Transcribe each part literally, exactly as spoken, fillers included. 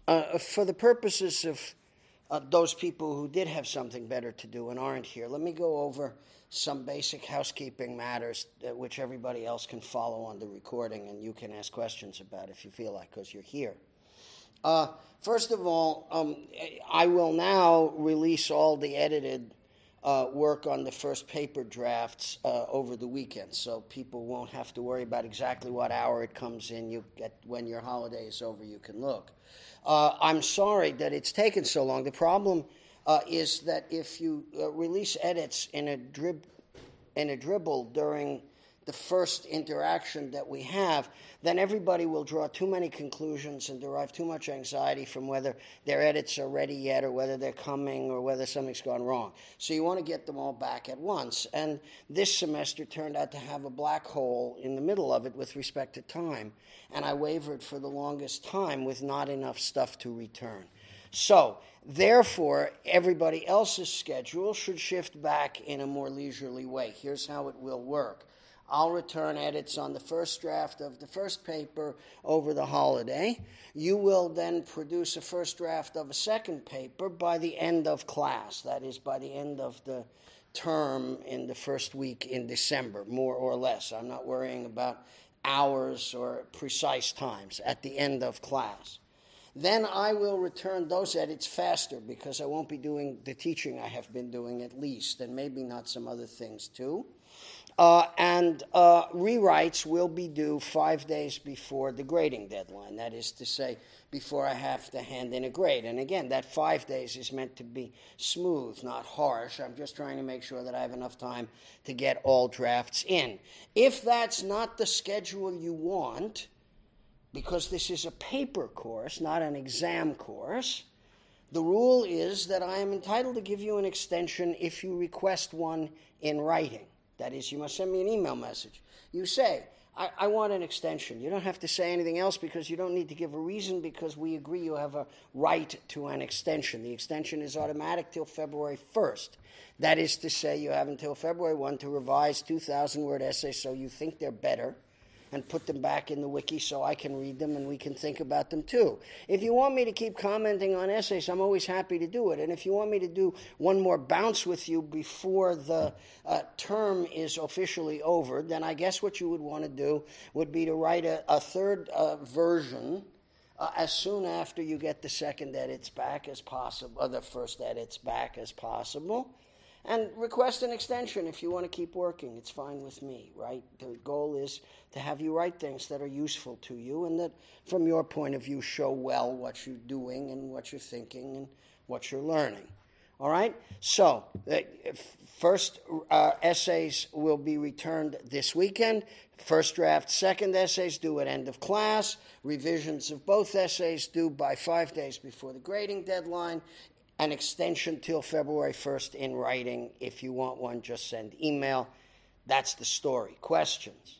Uh, for the purposes of uh, those people who did have something better to do and aren't here, let me go over some basic housekeeping matters that, which everybody else can follow on the recording and you can ask questions about if you feel like, because you're here. Uh, first of all, um, I will now release all the edited uh, work on the first paper drafts uh, over the weekend, so people won't have to worry about exactly what hour it comes in. You get, when your holiday is over, you can look. Uh, I'm sorry that it's taken so long. The problem uh, is that if you uh, release edits in a drib, in a dribble during the first interaction that we have, then everybody will draw too many conclusions and derive too much anxiety from whether their edits are ready yet or whether they're coming or whether something's gone wrong. So you want to get them all back at once. And this semester turned out to have a black hole in the middle of it with respect to time, and I wavered for the longest time with not enough stuff to return. So, therefore, everybody else's schedule should shift back in a more leisurely way. Here's how it will work. I'll return edits on the first draft of the first paper over the holiday. You will then produce a first draft of a second paper by the end of class, that is, by the end of the term in the first week in December, more or less. I'm not worrying about hours or precise times, at the end of class. Then I will return those edits faster because I won't be doing the teaching I have been doing at least, and maybe not some other things too. Uh, and uh, rewrites will be due five days before the grading deadline. That is to say, before I have to hand in a grade. And again, that five days is meant to be smooth, not harsh. I'm just trying to make sure that I have enough time to get all drafts in. If that's not the schedule you want, because this is a paper course, not an exam course, the rule is that I am entitled to give you an extension if you request one in writing. That is, you must send me an email message. You say, I, I want an extension. You don't have to say anything else because you don't need to give a reason because we agree you have a right to an extension. The extension is automatic till February first. That is to say, you have until February first to revise two thousand word essays so you think they're better and put them back in the wiki so I can read them and we can think about them too. If you want me to keep commenting on essays, I'm always happy to do it. And if you want me to do one more bounce with you before the uh, term is officially over, then I guess what you would want to do would be to write a, a third uh, version uh, as soon after you get the second edits back as possible, or the first edits back as possible. And request an extension if you want to keep working. It's fine with me, right? The goal is to have you write things that are useful to you and that, from your point of view, show well what you're doing and what you're thinking and what you're learning. All right? So, uh, first uh, essays will be returned this weekend. First draft, second essays due at end of class. Revisions of both essays due by five days before the grading deadline. An extension till February first in writing. If you want one, just send email. That's the story. Questions?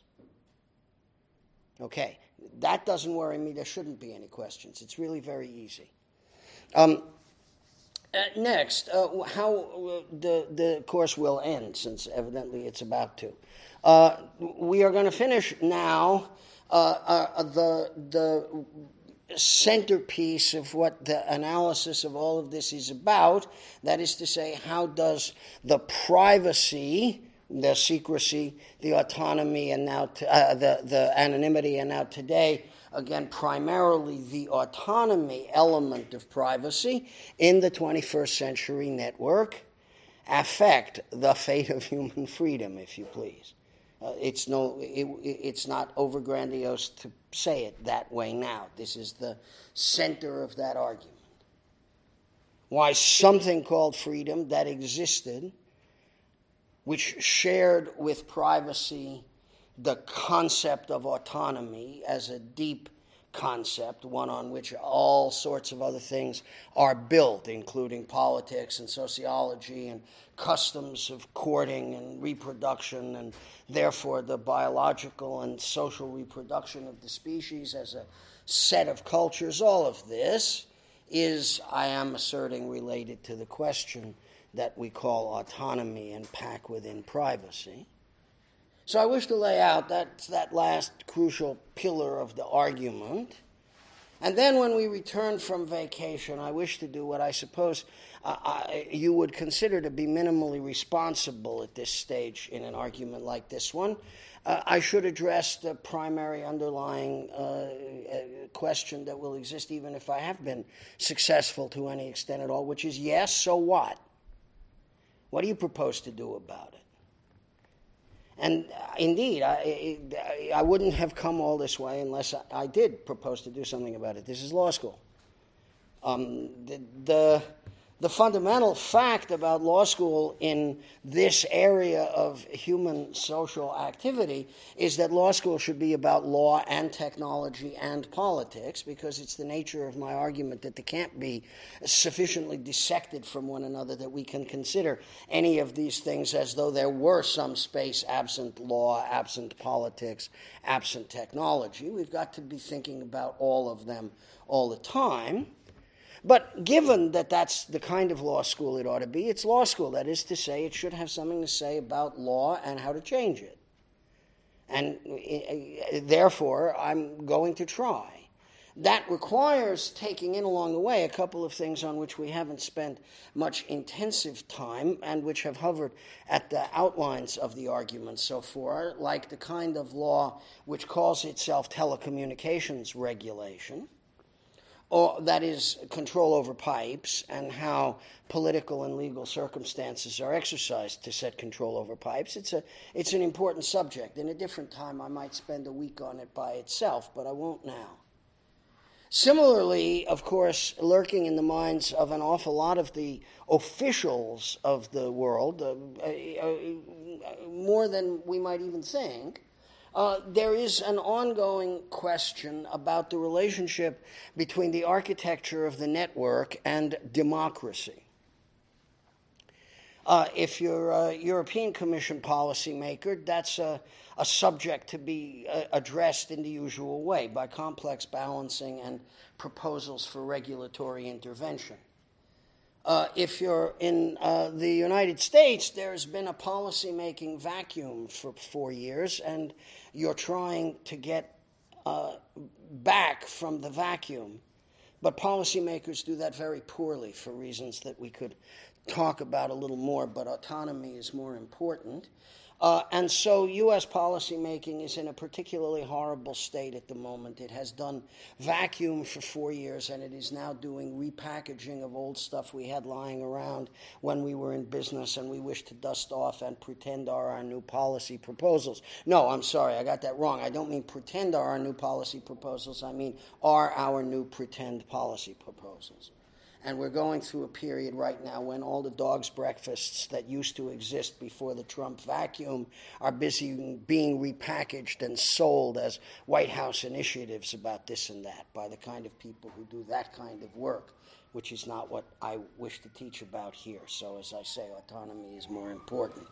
Okay, that doesn't worry me. There shouldn't be any questions. It's really very easy. Um, uh, next, uh, how uh, the, the course will end, since evidently it's about to. Uh, we are going to finish now uh, uh, the the... centerpiece of what the analysis of all of this is about. That is to say, how does the privacy, the secrecy, the autonomy, and now t- uh, the, the anonymity, and now today, again, primarily the autonomy element of privacy in the twenty-first century network affect the fate of human freedom, if you please. Uh, it's no, it, it's not over grandiose to say it that way now. This is the center of that argument. Why something called freedom that existed, which shared with privacy the concept of autonomy as a deep concept, one on which all sorts of other things are built, including politics and sociology and customs of courting and reproduction, and therefore the biological and social reproduction of the species as a set of cultures. All of this is, I am asserting, related to the question that we call autonomy and pack within privacy. So I wish to lay out that, that last crucial pillar of the argument, And then when we return from vacation, I wish to do what I suppose uh, I, you would consider to be minimally responsible at this stage in an argument like this one. Uh, I should address the primary underlying uh, question that will exist even if I have been successful to any extent at all, which is, yes, so what? What do you propose to do about it? And uh, indeed, I, I wouldn't have come all this way unless I, I did propose to do something about it. This is law school. Um, the, the, the fundamental fact about law school in this area of human social activity is that law school should be about law and technology and politics, because it's the nature of my argument that they can't be sufficiently dissected from one another that we can consider any of these things as though there were some space absent law, absent politics, absent technology. We've got to be thinking about all of them all the time. But given that that's the kind of law school it ought to be, it's law school. That is to say, it should have something to say about law and how to change it. And uh, therefore, I'm going to try. That requires taking in along the way a couple of things on which we haven't spent much intensive time and which have hovered at the outlines of the argument so far, like the kind of law which calls itself telecommunications regulation, or that is control over pipes, and how political and legal circumstances are exercised to set control over pipes. It's a it's an important subject. In a different time, I might spend a week on it by itself, but I won't now. Similarly, of course, lurking in the minds of an awful lot of the officials of the world, uh, uh, uh, more than we might even think, Uh, there is an ongoing question about the relationship between the architecture of the network and democracy. Uh, if you're a European Commission policymaker, that's a, a subject to be uh, addressed in the usual way, by complex balancing and proposals for regulatory intervention. Uh, if you're in uh, the United States, there's been a policy-making vacuum for four years, and you're trying to get uh, back from the vacuum. But policymakers do that very poorly for reasons that we could talk about a little more, but autonomy is more important. Uh, and so U S policymaking is in a particularly horrible state at the moment. It has done vacuum for four years, and it is now doing repackaging of old stuff we had lying around when we were in business and we wish to dust off and pretend are our new policy proposals. No, I'm sorry, I got that wrong. I don't mean pretend are our new policy proposals. I mean are our new pretend policy proposals. And we're going through a period right now when all the dog's breakfasts that used to exist before the Trump vacuum are busy being repackaged and sold as White House initiatives about this and that by the kind of people who do that kind of work, which is not what I wish to teach about here. So, as I say, autonomy is more important.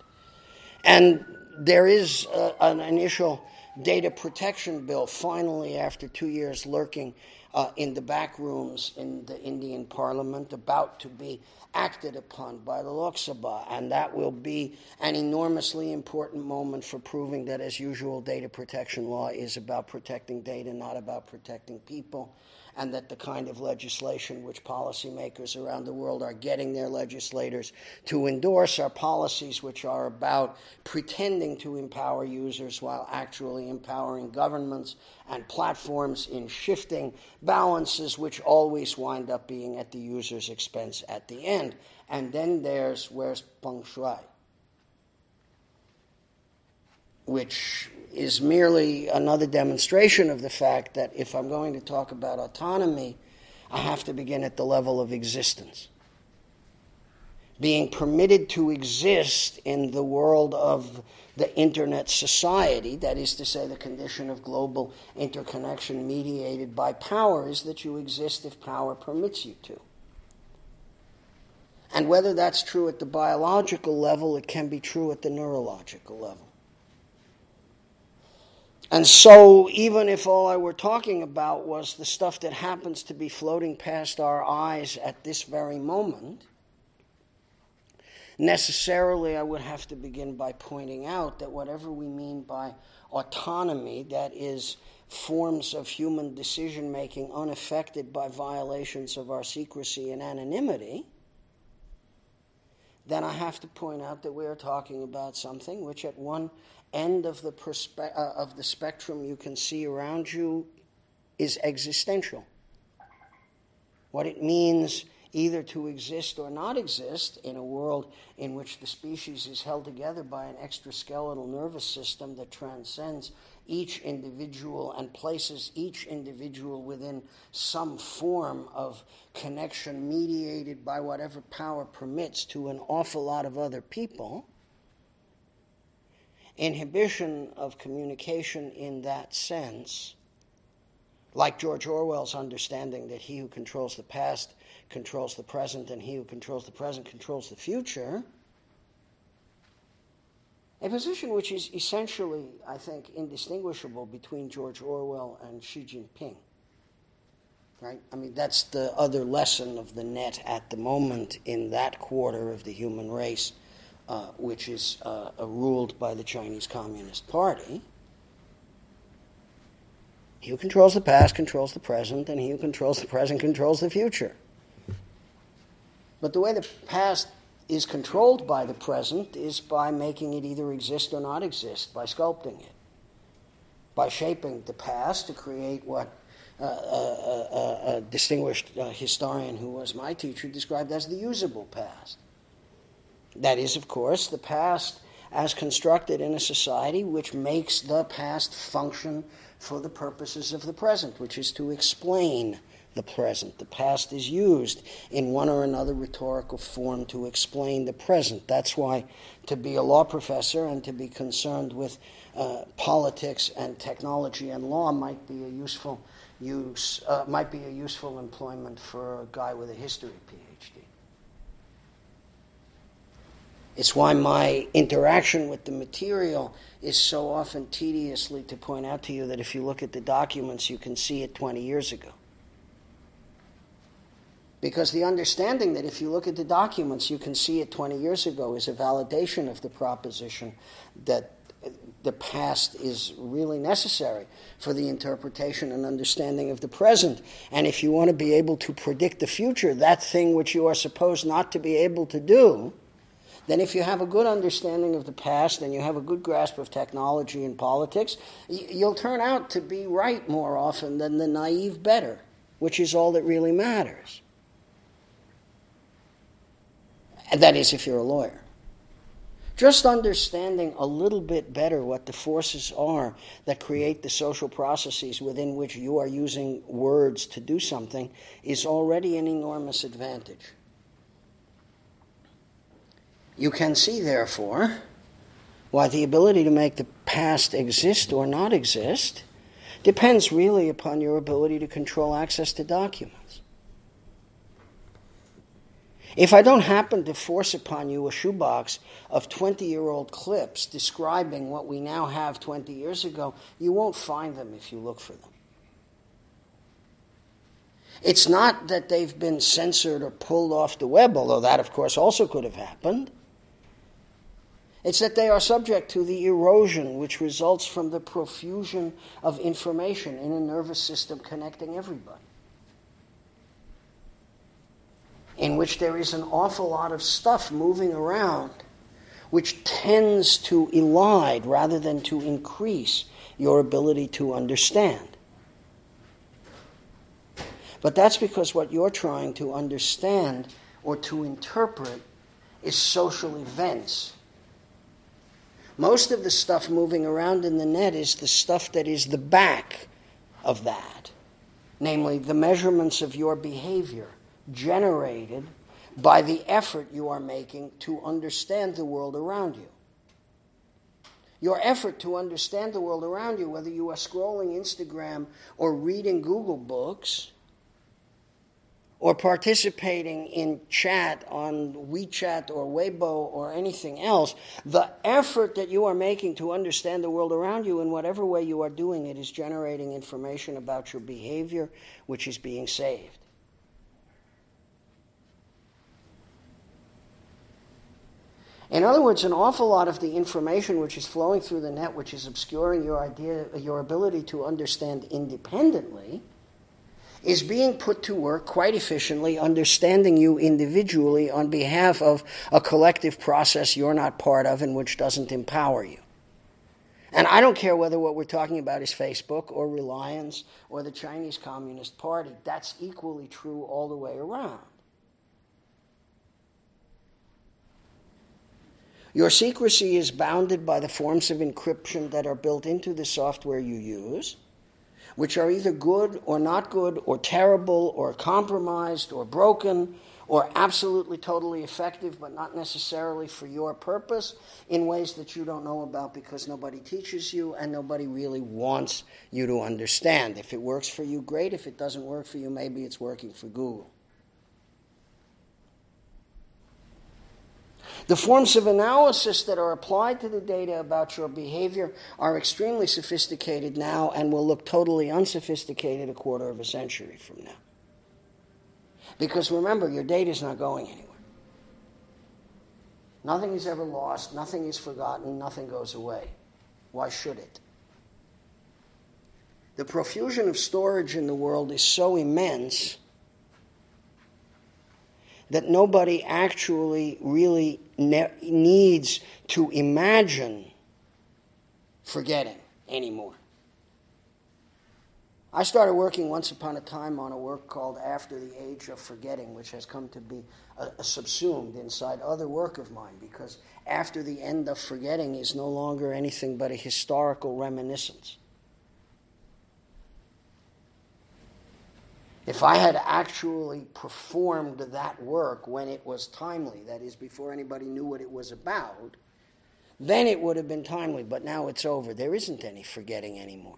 And there is uh, an initial data protection bill, finally, after two years lurking uh, in the back rooms in the Indian parliament, about to be acted upon by the Lok Sabha. And that will be an enormously important moment for proving that, as usual, data protection law is about protecting data, not about protecting people, and that the kind of legislation which policymakers around the world are getting their legislators to endorse are policies which are about pretending to empower users while actually empowering governments and platforms in shifting balances which always wind up being at the user's expense at the end. And then there's where's Peng Shuai, which is merely another demonstration of the fact that if I'm going to talk about autonomy, I have to begin at the level of existence. Being permitted to exist in the world of the internet society, that is to say, the condition of global interconnection mediated by power, is that you exist if power permits you to. And whether that's true at the biological level, it can be true at the neurological level. And so even if all I were talking about was the stuff that happens to be floating past our eyes at this very moment, necessarily I would have to begin by pointing out that whatever we mean by autonomy, that is, forms of human decision-making unaffected by violations of our secrecy and anonymity, then I have to point out that we are talking about something which at one end of the, perspe- uh, of the spectrum you can see around you is existential. What it means either to exist or not exist in a world in which the species is held together by an extraskeletal nervous system that transcends each individual and places each individual within some form of connection mediated by whatever power permits to an awful lot of other people. Inhibition of communication in that sense, like George Orwell's understanding that he who controls the past controls the present, and he who controls the present controls the future, a position which is essentially, I think, indistinguishable between George Orwell and Xi Jinping. Right? I mean, that's the other lesson of the net at the moment in that quarter of the human race, uh, which is uh, uh, ruled by the Chinese Communist Party. He who controls the past controls the present, and he who controls the present controls the future. But the way the past is controlled by the present is by making it either exist or not exist, by sculpting it, by shaping the past to create what uh, a, a, a distinguished uh, historian who was my teacher described as the usable past. That is, of course, the past as constructed in a society which makes the past function for the purposes of the present, which is to explain the present. The past is used in one or another rhetorical form to explain the present. That's why to be a law professor and to be concerned with uh, politics and technology and law might be a useful use, uh, might be a useful employment for a guy with a history PhD. It's why my interaction with the material is so often tediously to point out to you that if you look at the documents, you can see it twenty years ago. Because the understanding that if you look at the documents, you can see it twenty years ago is a validation of the proposition that the past is really necessary for the interpretation and understanding of the present. And if you want to be able to predict the future, that thing which you are supposed not to be able to do, then if you have a good understanding of the past and you have a good grasp of technology and politics, you'll turn out to be right more often than the naive better, which is all that really matters. And that is if you're a lawyer. Just understanding a little bit better what the forces are that create the social processes within which you are using words to do something is already an enormous advantage. You can see, therefore, why the ability to make the past exist or not exist depends really upon your ability to control access to documents. If I don't happen to force upon you a shoebox of twenty-year-old clips describing what we now have twenty years ago, you won't find them if you look for them. It's not that they've been censored or pulled off the web, although that, of course, also could have happened. It's that they are subject to the erosion which results from the profusion of information in a nervous system connecting everybody, in which there is an awful lot of stuff moving around which tends to elide rather than to increase your ability to understand. But that's because what you're trying to understand or to interpret is social events. Most of the stuff moving around in the net is the stuff that is the back of that, namely the measurements of your behavior generated by the effort you are making to understand the world around you. Your effort to understand the world around you, whether you are scrolling Instagram or reading Google Books or participating in chat on WeChat or Weibo or anything else, the effort that you are making to understand the world around you in whatever way you are doing it is generating information about your behavior, which is being saved. In other words, an awful lot of the information which is flowing through the net, which is obscuring your idea, your ability to understand independently, is being put to work quite efficiently, understanding you individually on behalf of a collective process you're not part of and which doesn't empower you. And I don't care whether what we're talking about is Facebook or Reliance or the Chinese Communist Party. That's equally true all the way around. Your secrecy is bounded by the forms of encryption that are built into the software you use, which are either good or not good or terrible or compromised or broken or absolutely totally effective but not necessarily for your purpose in ways that you don't know about because nobody teaches you and nobody really wants you to understand. If it works for you, great. If it doesn't work for you, maybe it's working for Google. The forms of analysis that are applied to the data about your behavior are extremely sophisticated now and will look totally unsophisticated a quarter of a century from now. Because remember, your data is not going anywhere. Nothing is ever lost, nothing is forgotten, nothing goes away. Why should it? The profusion of storage in the world is so immense that nobody actually really ne- needs to imagine forgetting anymore. I started working once upon a time on a work called After the Age of Forgetting, which has come to be uh, subsumed inside other work of mine, because after the end of forgetting is no longer anything but a historical reminiscence. If I had actually performed that work when it was timely, that is, before anybody knew what it was about, then it would have been timely, but now it's over. There isn't any forgetting anymore.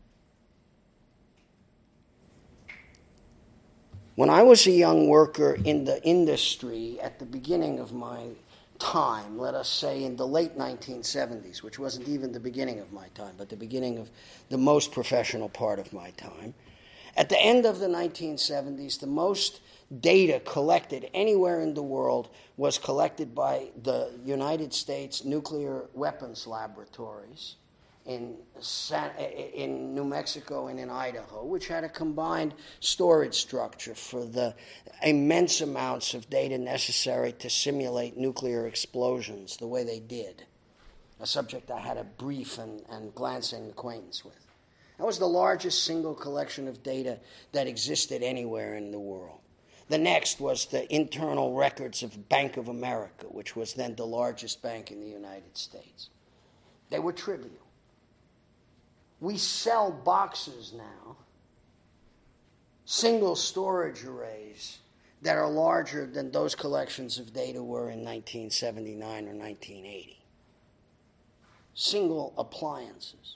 When I was a young worker in the industry at the beginning of my time, let us say in the late nineteen seventies, which wasn't even the beginning of my time, but the beginning of the most professional part of my time, at the end of the nineteen seventies, the most data collected anywhere in the world was collected by the United States Nuclear Weapons Laboratories in San, in New Mexico and in Idaho, which had a combined storage structure for the immense amounts of data necessary to simulate nuclear explosions the way they did, a subject I had a brief and, and glancing acquaintance with. That was the largest single collection of data that existed anywhere in the world. The next was the internal records of Bank of America, which was then the largest bank in the United States. They were trivial. We sell boxes now, single storage arrays that are larger than those collections of data were in nineteen seventy-nine or nineteen eighty. Single appliances.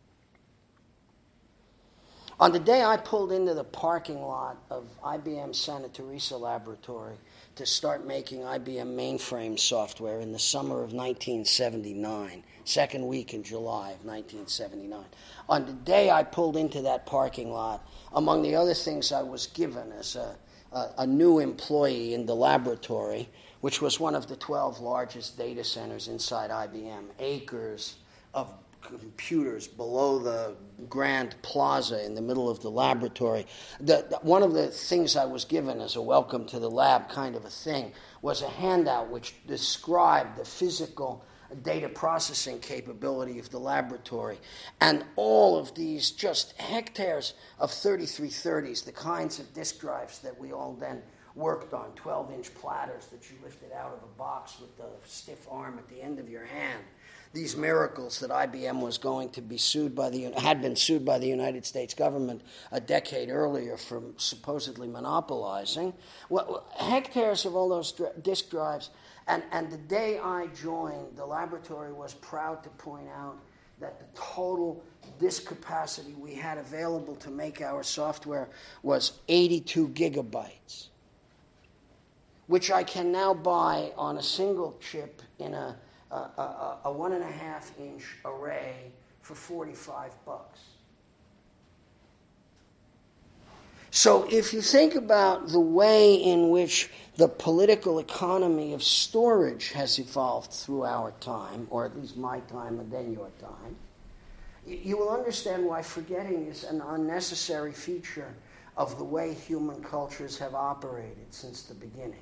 On the day I pulled into the parking lot of I B M Santa Teresa Laboratory to start making I B M mainframe software in the summer of nineteen seventy-nine, second week in July of nineteen seventy-nine, on the day I pulled into that parking lot, among the other things I was given as a, a, a new employee in the laboratory, which was one of the twelve largest data centers inside I B M, acres of computers below the grand plaza in the middle of the laboratory. The, the, one of the things I was given as a welcome to the lab kind of a thing was a handout which described the physical data processing capability of the laboratory. And all of these just hectares of thirty-three thirties, the kinds of disk drives that we all then worked on, twelve-inch platters that you lifted out of a box with the stiff arm at the end of your hand. These miracles that I B M was going to be sued by the, had been sued by the United States government a decade earlier for supposedly monopolizing. Well, hectares of all those disk drives, and, and the day I joined, the laboratory was proud to point out that the total disk capacity we had available to make our software was eighty-two gigabytes, which I can now buy on a single chip in a A, a, a one and a half inch array for forty-five bucks. So if you think about the way in which the political economy of storage has evolved through our time, or at least my time and then your time, you will understand why forgetting is an unnecessary feature of the way human cultures have operated since the beginning.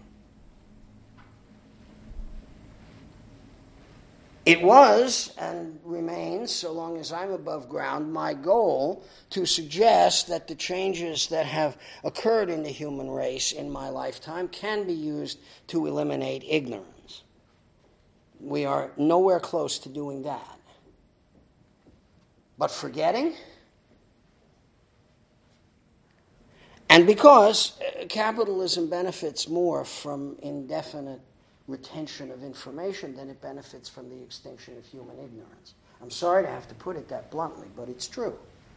It was, and remains, so long as I'm above ground, my goal to suggest that the changes that have occurred in the human race in my lifetime can be used to eliminate ignorance. We are nowhere close to doing that. But forgetting? And because capitalism benefits more from indefinite retention of information than it benefits from the extinction of human ignorance. I'm sorry to have to put it that bluntly, but it's true.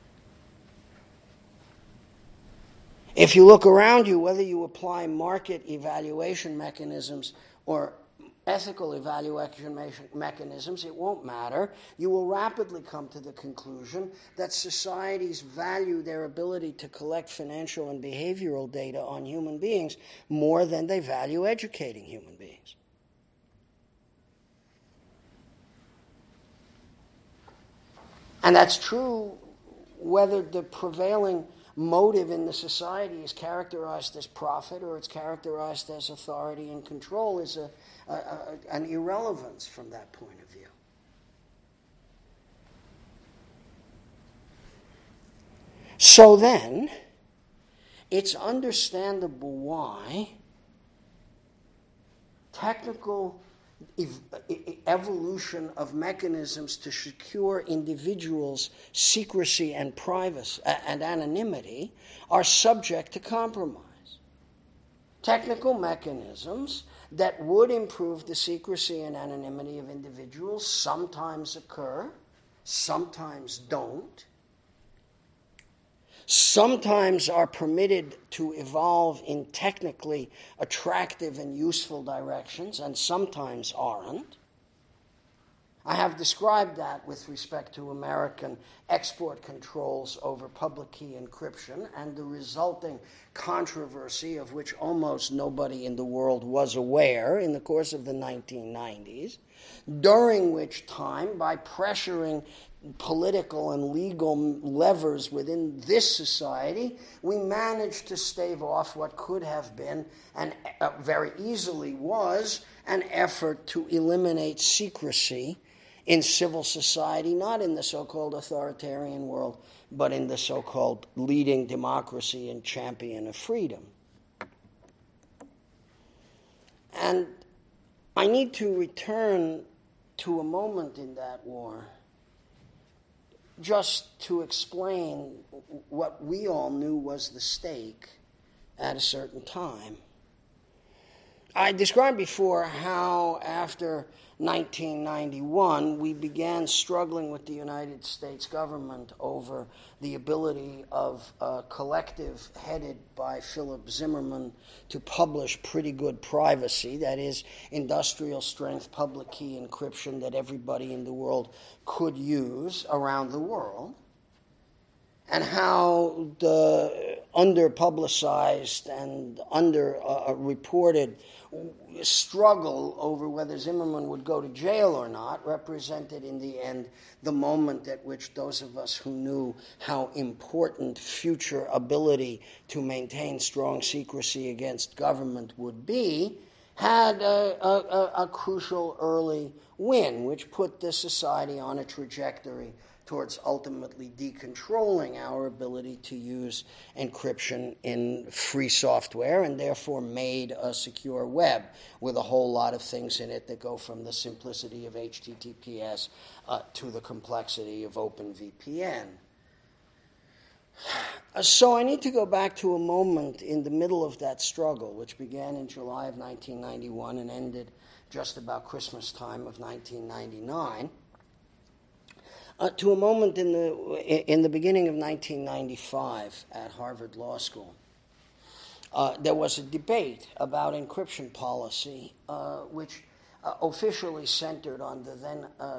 If you look around you, whether you apply market evaluation mechanisms or ethical evaluation mechanisms, it won't matter. You will rapidly come to the conclusion that societies value their ability to collect financial and behavioral data on human beings more than they value educating human beings. And that's true whether the prevailing motive in the society is characterized as profit or it's characterized as authority and control is a, a, a, an irrelevance from that point of view. So then, it's understandable why technical ev- evolution of mechanisms to secure individuals' secrecy and privacy and anonymity are subject to compromise. Technical mechanisms that would improve the secrecy and anonymity of individuals sometimes occur, sometimes don't. Sometimes are permitted to evolve in technically attractive and useful directions, and sometimes aren't. I have described that with respect to American export controls over public key encryption and the resulting controversy of which almost nobody in the world was aware in the course of the nineteen nineties, during which time, by pressuring political and legal levers within this society, we managed to stave off what could have been, and uh, very easily was, an effort to eliminate secrecy in civil society, not in the so-called authoritarian world, but in the so-called leading democracy and champion of freedom. And I need to return to a moment in that war just to explain what we all knew was the stake at a certain time. I described before how after nineteen ninety-one we began struggling with the United States government over the ability of a collective headed by Philip Zimmermann to publish pretty good privacy, that is, industrial strength public key encryption that everybody in the world could use around the world, and how the under-publicized and under-reported struggle over whether Zimmermann would go to jail or not represented in the end the moment at which those of us who knew how important future ability to maintain strong secrecy against government would be had a, a, a crucial early win, which put the society on a trajectory towards ultimately decontrolling our ability to use encryption in free software and therefore made a secure web with a whole lot of things in it that go from the simplicity of H T T P S uh, to the complexity of OpenVPN. So I need to go back to a moment in the middle of that struggle, which began in July of nineteen ninety-one and ended just about Christmas time of nineteen ninety-nine. Uh, to a moment in the in the beginning of nineteen ninety-five at Harvard Law School. Uh, there was a debate about encryption policy, uh, which uh, officially centered on the then uh,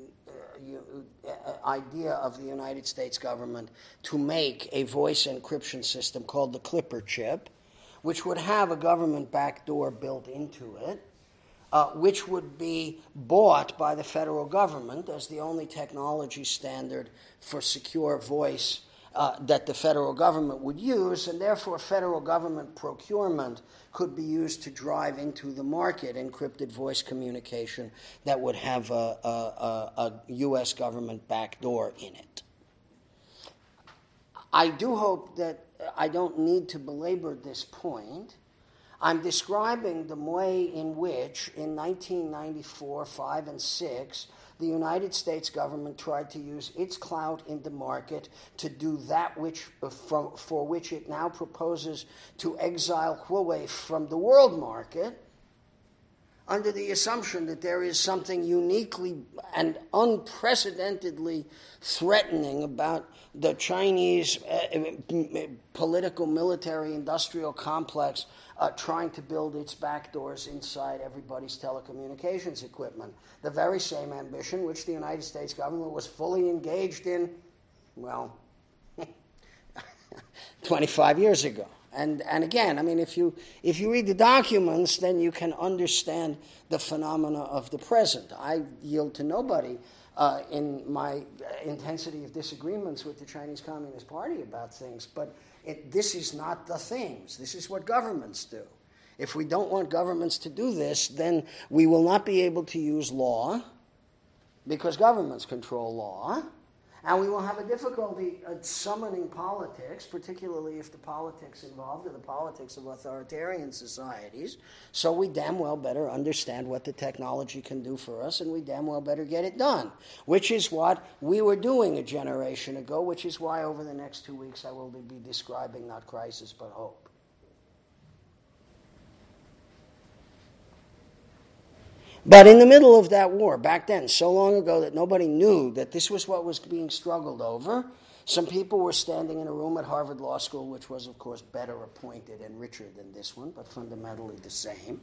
uh, idea of the United States government to make a voice encryption system called the Clipper chip, which would have a government backdoor built into it, uh, which would be bought by the federal government as the only technology standard for secure voice uh, that the federal government would use, and therefore federal government procurement could be used to drive into the market encrypted voice communication that would have a, a, a, a U S government backdoor in it. I do hope that I don't need to belabor this point. I'm describing the way in which, in nineteen ninety-four, five, and six, the United States government tried to use its clout in the market to do that which, from, for which it now proposes to exile Huawei from the world market, under the assumption that there is something uniquely and unprecedentedly threatening about the Chinese uh, political, military, industrial complex uh, trying to build its backdoors inside everybody's telecommunications equipment. The very same ambition which the United States government was fully engaged in, well, twenty-five years ago. And and again, I mean, if you if you read the documents, then you can understand the phenomena of the present. I yield to nobody uh, in my intensity of disagreements with the Chinese Communist Party about things, but it, this is not the things. This is what governments do. If we don't want governments to do this, then we will not be able to use law, because governments control law. And we will have a difficulty at summoning politics, particularly if the politics involved are the politics of authoritarian societies. So we damn well better understand what the technology can do for us, and we damn well better get it done, which is what we were doing a generation ago, which is why over the next two weeks I will be describing not crisis but hope. But in the middle of that war, back then, so long ago that nobody knew that this was what was being struggled over, some people were standing in a room at Harvard Law School, which was, of course, better appointed and richer than this one, but fundamentally the same.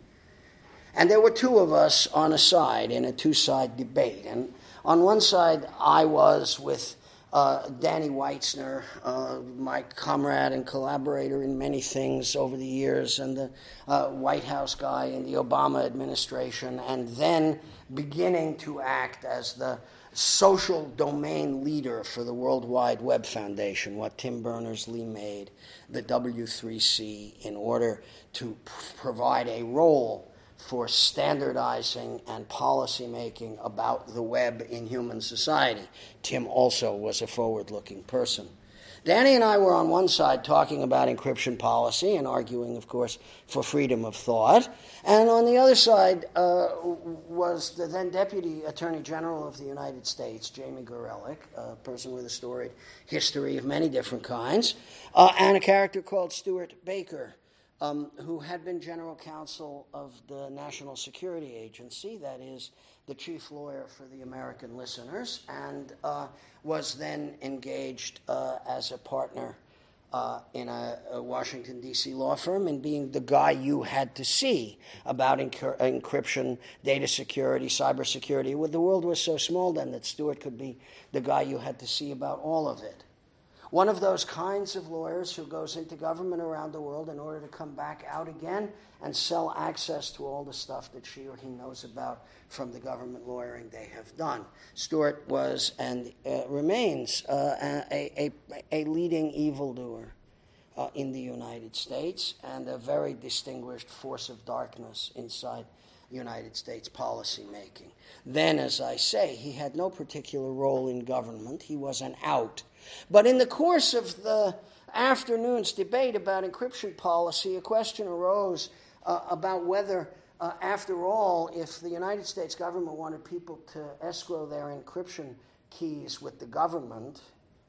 And there were two of us on a side in a two-side debate. And on one side, I was with uh, Danny Weitzner, uh, my comrade and collaborator in many things over the years, and the uh, White House guy in the Obama administration, and then beginning to act as the social domain leader for the World Wide Web Foundation, what Tim Berners-Lee made the W three C in order to p- provide a role for standardizing and policy making about the web in human society. Tim also was a forward-looking person. Danny and I were on one side talking about encryption policy and arguing, of course, for freedom of thought. And on the other side uh, was the then Deputy Attorney General of the United States, Jamie Gorelick, a person with a storied history of many different kinds, uh, and a character called Stuart Baker, Um, who had been general counsel of the National Security Agency, that is, the chief lawyer for the American listeners, and uh, was then engaged uh, as a partner uh, in a, a Washington, D C law firm, and being the guy you had to see about enc- encryption, data security, cybersecurity. Well, the world was so small then that Stuart could be the guy you had to see about all of it. One of those kinds of lawyers who goes into government around the world in order to come back out again and sell access to all the stuff that she or he knows about from the government lawyering they have done. Stuart was and uh, remains uh, a, a, a leading evildoer uh, in the United States and a very distinguished force of darkness inside United States policy making. Then, as I say, he had no particular role in government. He was an out. But in the course of the afternoon's debate about encryption policy, a question arose uh, about whether, uh, after all, if the United States government wanted people to escrow their encryption keys with the government,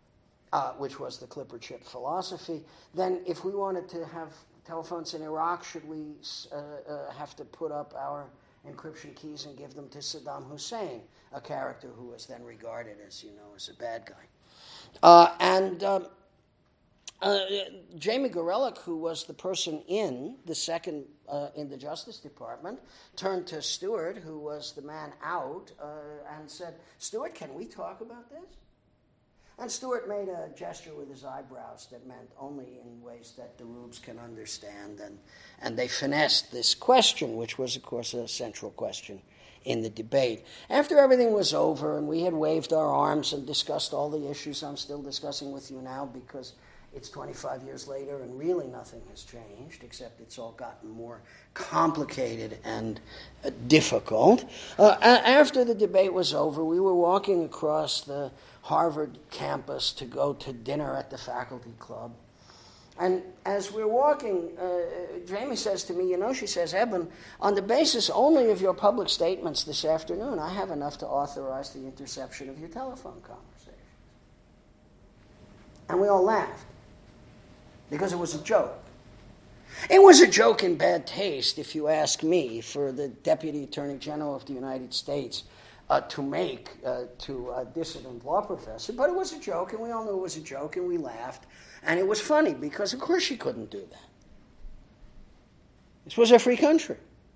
uh, which was the Clipper chip philosophy, then if we wanted to have telephones in Iraq, should we uh, uh, have to put up our encryption keys and give them to Saddam Hussein, a character who was then regarded as, you know, as a bad guy? Uh, and um, Uh, Jamie Gorelick, who was the person in the second uh, in the Justice Department, turned to Stewart, who was the man out, uh, and said, "Stewart, can we talk about this?" And Stewart made a gesture with his eyebrows that meant only in ways that the rubes can understand, and, and they finessed this question, which was, of course, a central question in the debate. After everything was over and we had waved our arms and discussed all the issues I'm still discussing with you now because it's twenty-five years later and really nothing has changed, except it's all gotten more complicated and uh, difficult. Uh, a- after the debate was over, we were walking across the Harvard campus to go to dinner at the faculty club. And as we're walking, uh, Jamie says to me, you know, she says, Eben, on the basis only of your public statements this afternoon, I have enough to authorize the interception of your telephone conversations. And we all laughed, because it was a joke. It was a joke in bad taste, if you ask me, for the Deputy Attorney General of the United States uh, to make uh, to a dissident law professor, but it was a joke, and we all knew it was a joke, and we laughed. And it was funny, because of course she couldn't do that. This was a free country.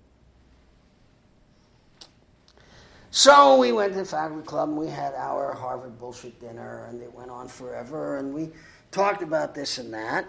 So we went to the faculty club, and we had our Harvard bullshit dinner, and it went on forever, and we talked about this and that.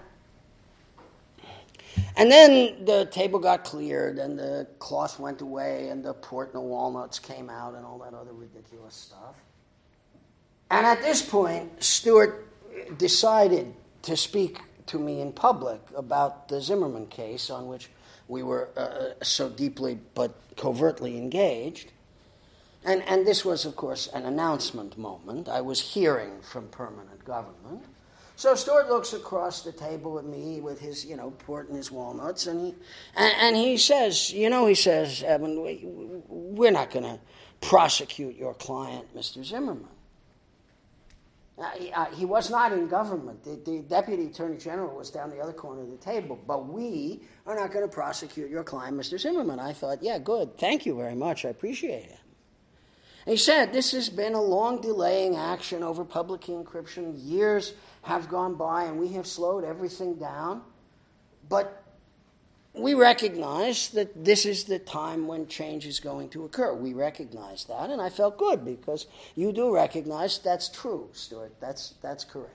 And then the table got cleared, and the cloth went away, and the port and the walnuts came out, and all that other ridiculous stuff. And at this point, Stewart decided to speak to me in public about the Zimmerman case, on which we were uh, so deeply but covertly engaged. And, and this was, of course, an announcement moment. I was hearing from permanent government. So Stewart looks across the table at me with his, you know, port and his walnuts, and he and, and he says, you know, he says, Eben, we, we're not going to prosecute your client, Mister Zimmerman. Uh, he, uh, he was not in government. The, the Deputy Attorney General was down the other corner of the table, but we are not going to prosecute your client, Mister Zimmerman. I thought, yeah, good. Thank you very much. I appreciate it. And he said, this has been a long delaying action over public key encryption. Years have gone by, and we have slowed everything down. But we recognize that this is the time when change is going to occur. We recognize that, and I felt good, because you do recognize that's true, Stewart. That's, that's correct.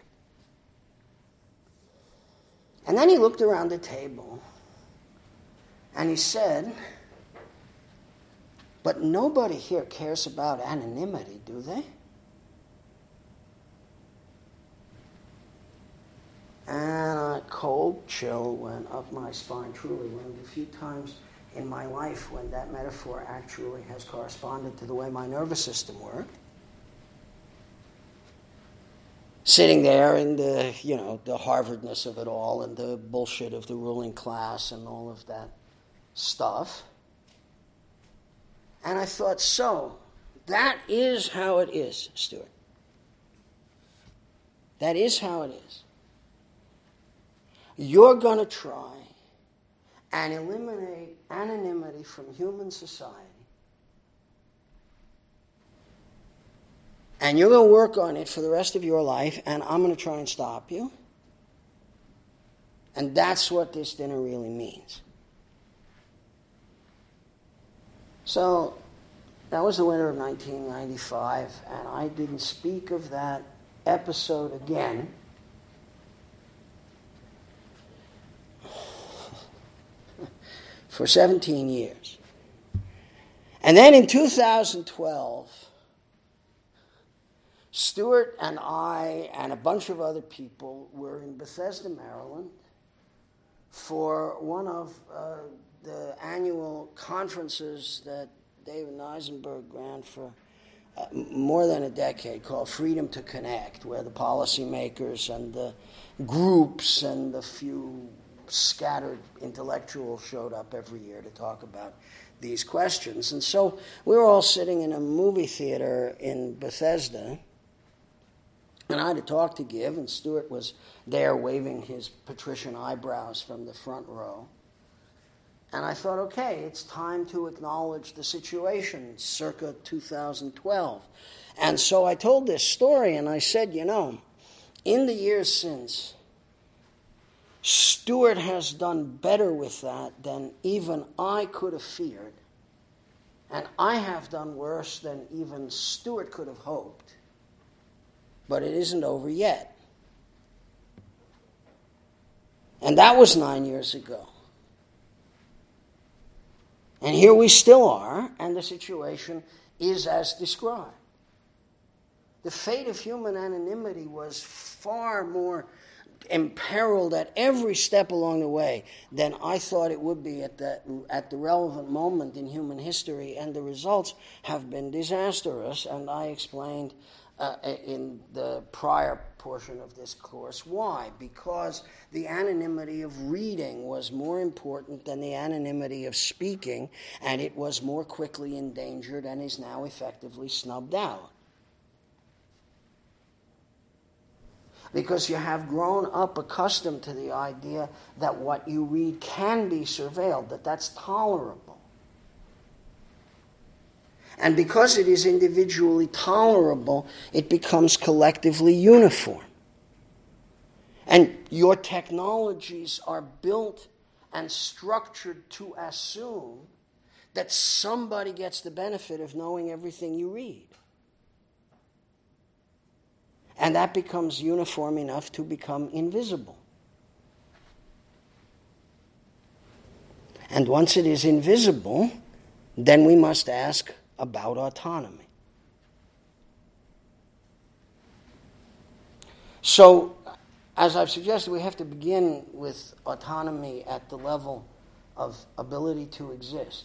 And then he looked around the table, and he said, but nobody here cares about anonymity, do they? And a cold chill went up my spine, truly. One of the few times in my life when that metaphor actually has corresponded to the way my nervous system worked. Sitting there in the, you know, the Harvardness of it all and the bullshit of the ruling class and all of that stuff. And I thought, so, that is how it is, Stewart. That is how it is. You're going to try and eliminate anonymity from human society. And you're going to work on it for the rest of your life, and I'm going to try and stop you. And that's what this dinner really means. So that was the winter of nineteen ninety-five, and I didn't speak of that episode again for seventeen years. And then in two thousand twelve, Stewart and I and a bunch of other people were in Bethesda, Maryland, for one of uh, the annual conferences that David Eisenberg ran for uh, more than a decade, called Freedom to Connect, where the policymakers and the groups and the few scattered intellectuals showed up every year to talk about these questions. And so we were all sitting in a movie theater in Bethesda, and I had a talk to give, and Stewart was there waving his patrician eyebrows from the front row. And I thought, okay, it's time to acknowledge the situation circa two thousand twelve. And so I told this story, and I said, you know, in the years since, Stewart has done better with that than even I could have feared. And I have done worse than even Stewart could have hoped. But it isn't over yet. And that was nine years ago. And here we still are, and the situation is as described. The fate of human anonymity was far more imperiled at every step along the way than I thought it would be at the, at the relevant moment in human history, and the results have been disastrous, and I explained uh, in the prior portion of this course why. Because the anonymity of reading was more important than the anonymity of speaking, and it was more quickly endangered and is now effectively snubbed out. Because you have grown up accustomed to the idea that what you read can be surveilled, that that's tolerable. And because it is individually tolerable, it becomes collectively uniform. And your technologies are built and structured to assume that somebody gets the benefit of knowing everything you read. And that becomes uniform enough to become invisible. And once it is invisible, then we must ask about autonomy. So, as I've suggested, we have to begin with autonomy at the level of ability to exist.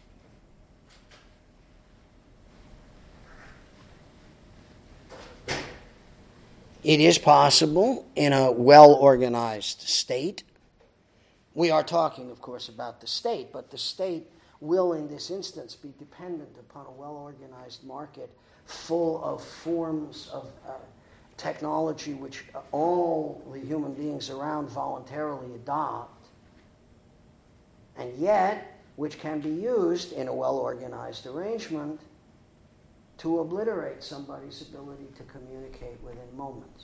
It is possible in a well-organized state. We are talking, of course, about the state, but the state will, in this instance, be dependent upon a well-organized market full of forms of uh, technology which all the human beings around voluntarily adopt, and yet which can be used in a well-organized arrangement to obliterate somebody's ability to communicate within moments.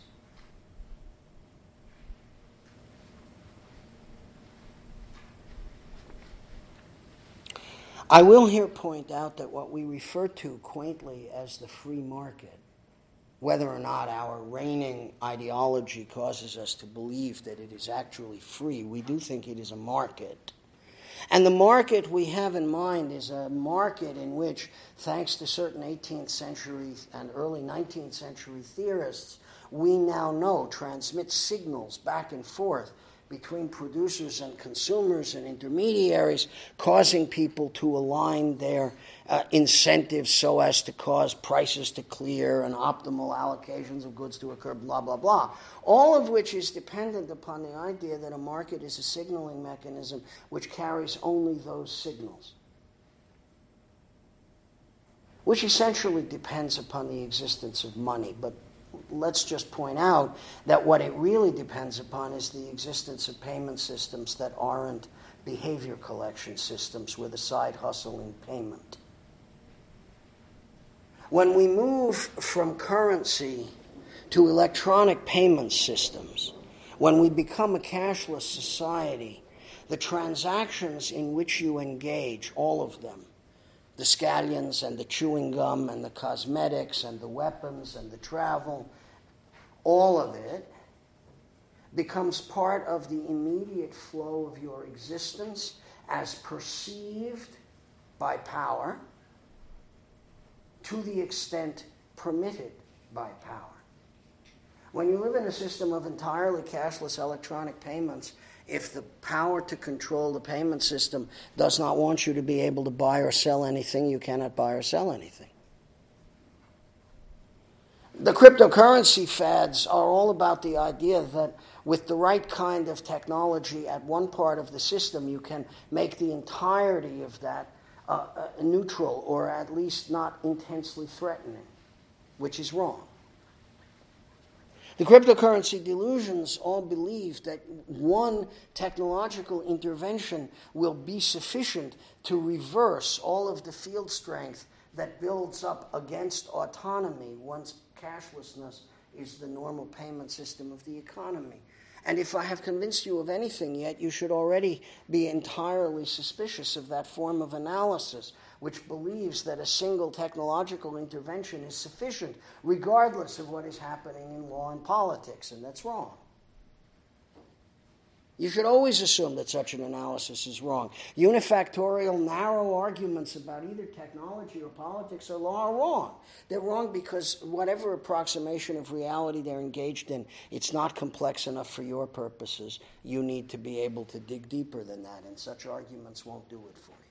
I will here point out that what we refer to quaintly as the free market, whether or not our reigning ideology causes us to believe that it is actually free, we do think it is a market. And the market we have in mind is a market in which, thanks to certain eighteenth century and early nineteenth century theorists, we now know transmits signals back and forth between producers and consumers and intermediaries, causing people to align their uh, incentives so as to cause prices to clear and optimal allocations of goods to occur, blah, blah, blah. All of which is dependent upon the idea that a market is a signaling mechanism which carries only those signals, which essentially depends upon the existence of money. But let's just point out that what it really depends upon is the existence of payment systems that aren't behavior collection systems with a side hustle in payment. When we move from currency to electronic payment systems, when we become a cashless society, the transactions in which you engage, all of them, the scallions and the chewing gum and the cosmetics and the weapons and the travel, all of it becomes part of the immediate flow of your existence as perceived by power to the extent permitted by power. When you live in a system of entirely cashless electronic payments, if the power to control the payment system does not want you to be able to buy or sell anything, you cannot buy or sell anything. The cryptocurrency fads are all about the idea that with the right kind of technology at one part of the system, you can make the entirety of that uh, uh, neutral or at least not intensely threatening, which is wrong. The cryptocurrency delusions all believe that one technological intervention will be sufficient to reverse all of the field strength that builds up against autonomy once cashlessness is the normal payment system of the economy. And if I have convinced you of anything yet, you should already be entirely suspicious of that form of analysis, which believes that a single technological intervention is sufficient, regardless of what is happening in law and politics, and that's wrong. You should always assume that such an analysis is wrong. Unifactorial, narrow arguments about either technology or politics or law are wrong. They're wrong because whatever approximation of reality they're engaged in, it's not complex enough for your purposes. You need to be able to dig deeper than that, and such arguments won't do it for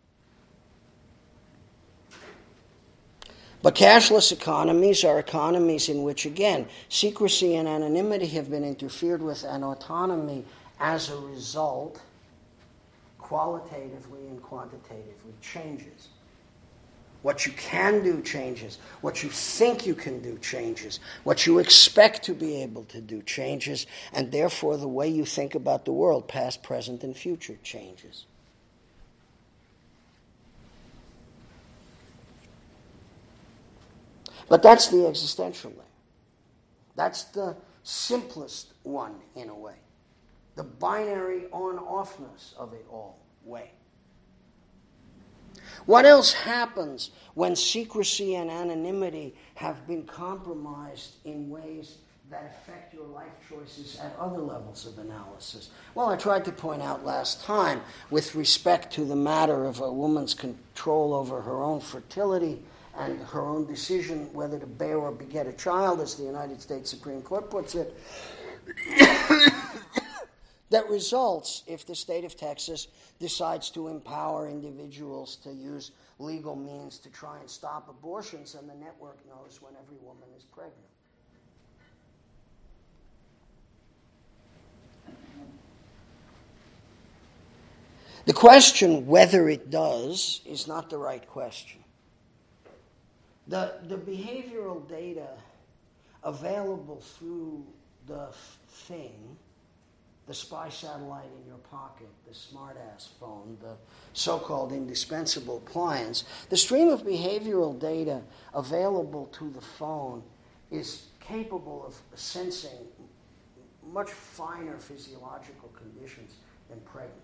you. But cashless economies are economies in which, again, secrecy and anonymity have been interfered with, and autonomy as a result, qualitatively and quantitatively changes. What you can do changes. What you think you can do changes. What you expect to be able to do changes. And therefore, the way you think about the world, past, present, and future, changes. But that's the existential layer. That's the simplest one, in a way. The binary on-offness of it all way. What else happens when secrecy and anonymity have been compromised in ways that affect your life choices at other levels of analysis? Well, I tried to point out last time, with respect to the matter of a woman's control over her own fertility and her own decision whether to bear or beget a child, as the United States Supreme Court puts it, that results if the state of Texas decides to empower individuals to use legal means to try and stop abortions, and the network knows when every woman is pregnant. The question whether it does is not the right question. The, the behavioral data available through the thing, the spy satellite in your pocket, the smart-ass phone, the so-called indispensable appliance, the stream of behavioral data available to the phone is capable of sensing much finer physiological conditions than pregnancy.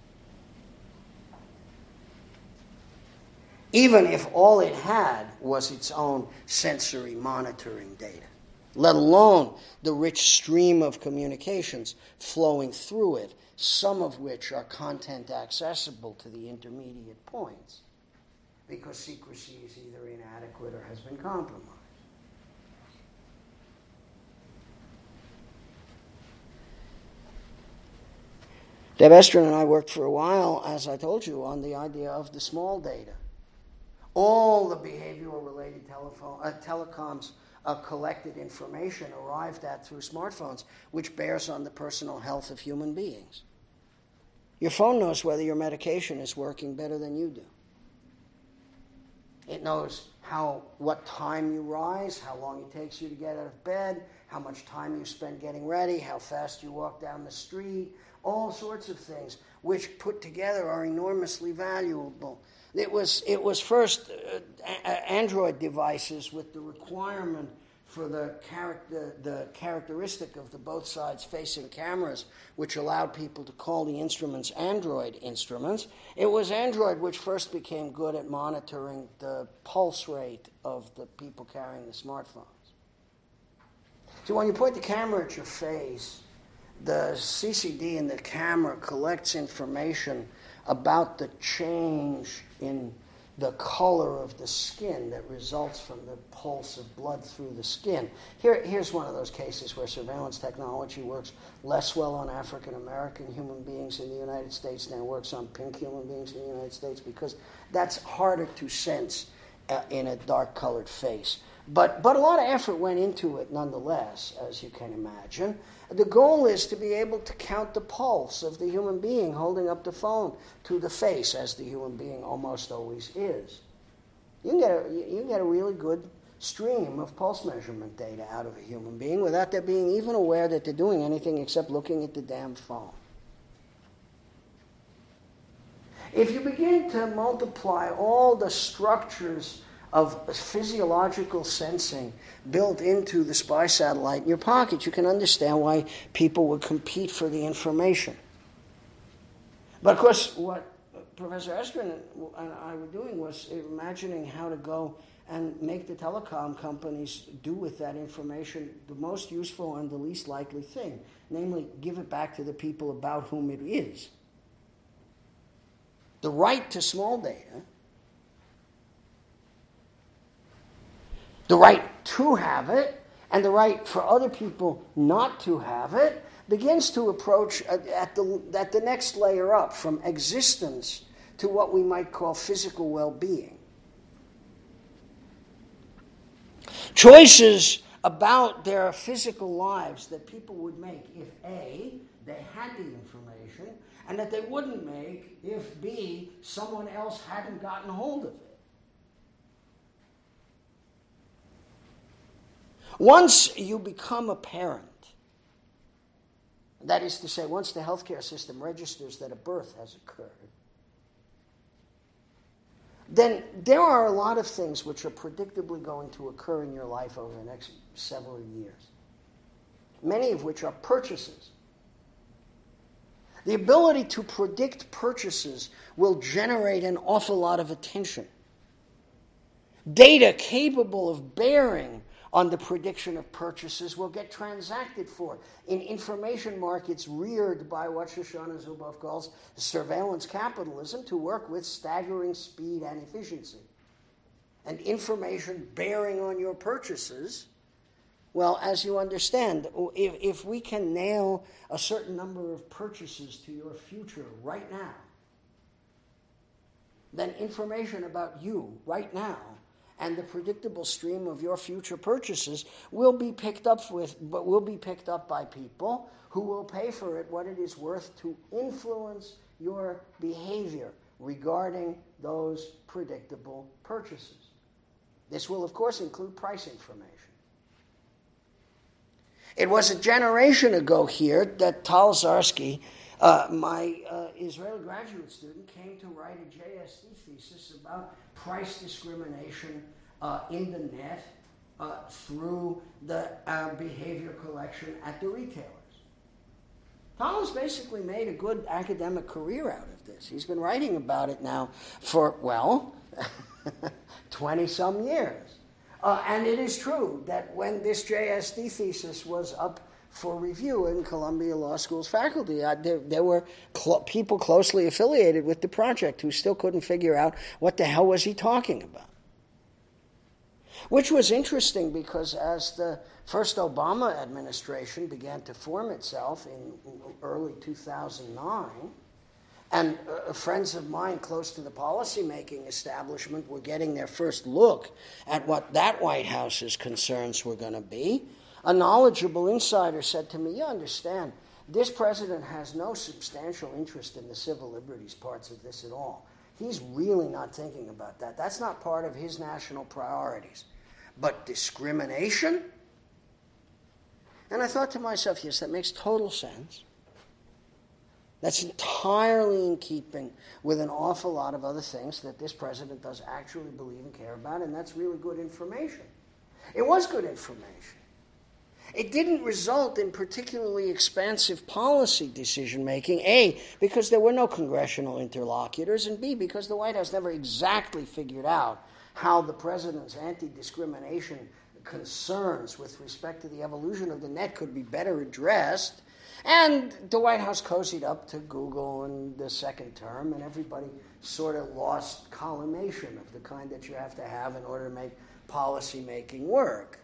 Even if all it had was its own sensory monitoring data, let alone the rich stream of communications flowing through it, some of which are content accessible to the intermediate points, because secrecy is either inadequate or has been compromised. Deb Estrin and I worked for a while, as I told you, on the idea of the small data. All the behavioral-related telephone, uh, telecoms uh, collected information arrived at through smartphones, which bears on the personal health of human beings. Your phone knows whether your medication is working better than you do. It knows how, what time you rise, how long it takes you to get out of bed, how much time you spend getting ready, how fast you walk down the street, all sorts of things, which put together are enormously valuable. It was, it was first uh, a- Android devices with the requirement for the, character, the characteristic of the both sides facing cameras, which allowed people to call the instruments Android instruments. It was Android which first became good at monitoring the pulse rate of the people carrying the smartphones. So when you point the camera at your face, the C C D in the camera collects information about the change in the color of the skin that results from the pulse of blood through the skin. Here, here's one of those cases where surveillance technology works less well on African American human beings in the United States than it works on pink human beings in the United States, because that's harder to sense uh, in a dark-colored face. But, but a lot of effort went into it nonetheless, as you can imagine. The goal is to be able to count the pulse of the human being holding up the phone to the face, as the human being almost always is. You can get a, you can get a really good stream of pulse measurement data out of a human being without their being even aware that they're doing anything except looking at the damn phone. If you begin to multiply all the structures of physiological sensing built into the spy satellite in your pocket, you can understand why people would compete for the information. But of course, what Professor Estrin and I were doing was imagining how to go and make the telecom companies do with that information the most useful and the least likely thing, namely give it back to the people about whom it is. The right to small data, the right to have it, and the right for other people not to have it, begins to approach at the, at the next layer up from existence to what we might call physical well-being. Choices about their physical lives that people would make if A, they had the information, and that they wouldn't make if B, someone else hadn't gotten hold of it. Once you become a parent, that is to say, once the healthcare system registers that a birth has occurred, then there are a lot of things which are predictably going to occur in your life over the next several years, many of which are purchases. The ability to predict purchases will generate an awful lot of attention. Data capable of bearing on the prediction of purchases will get transacted for in information markets reared by what Shoshana Zuboff calls surveillance capitalism to work with staggering speed and efficiency. And information bearing on your purchases, well, as you understand, if, if we can nail a certain number of purchases to your future right now, then information about you right now and the predictable stream of your future purchases will be picked up with, but will be picked up by people who will pay for it what it is worth to influence your behavior regarding those predictable purchases. This will, of course, include price information. It was a generation ago here that Tal Zarsky, uh, my uh, Israeli graduate student, came to write a J S D thesis about price discrimination uh, in the net uh, through the uh, behavior collection at the retailers. Tal has basically made a good academic career out of this. He's been writing about it now for, well, twenty-some years. Uh, and it is true that when this J S D thesis was up for review in Columbia Law School's faculty, uh, there, there were cl- people closely affiliated with the project who still couldn't figure out what the hell was he talking about. Which was interesting because as the first Obama administration began to form itself in early two thousand nine, and uh, friends of mine close to the policymaking establishment were getting their first look at what that White House's concerns were going to be, a knowledgeable insider said to me, you understand, this president has no substantial interest in the civil liberties parts of this at all. He's really not thinking about that. That's not part of his national priorities. But discrimination? And I thought to myself, yes, that makes total sense. That's entirely in keeping with an awful lot of other things that this president does actually believe and care about, and that's really good information. It was good information. It didn't result in particularly expansive policy decision-making, A, because there were no congressional interlocutors, and B, because the White House never exactly figured out how the president's anti-discrimination concerns with respect to the evolution of the net could be better addressed. And the White House cozied up to Google in the second term, and everybody sort of lost collimation of the kind that you have to have in order to make policy making work.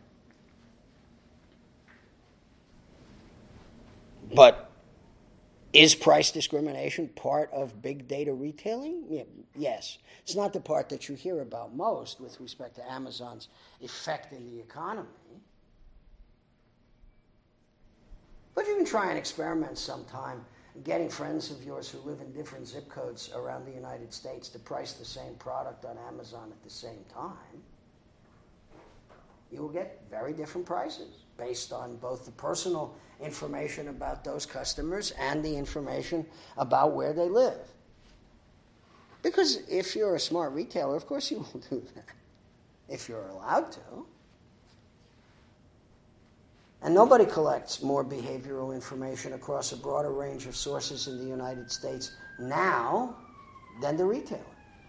But is price discrimination part of big data retailing? Yeah, yes. It's not the part that you hear about most with respect to Amazon's effect in the economy. But you can try and experiment sometime getting friends of yours who live in different zip codes around the United States to price the same product on Amazon at the same time. You will get very different prices based on both the personal information about those customers and the information about where they live. Because if you're a smart retailer, of course you will do that. if you're allowed to. And nobody collects more behavioral information across a broader range of sources in the United States now than the retailer.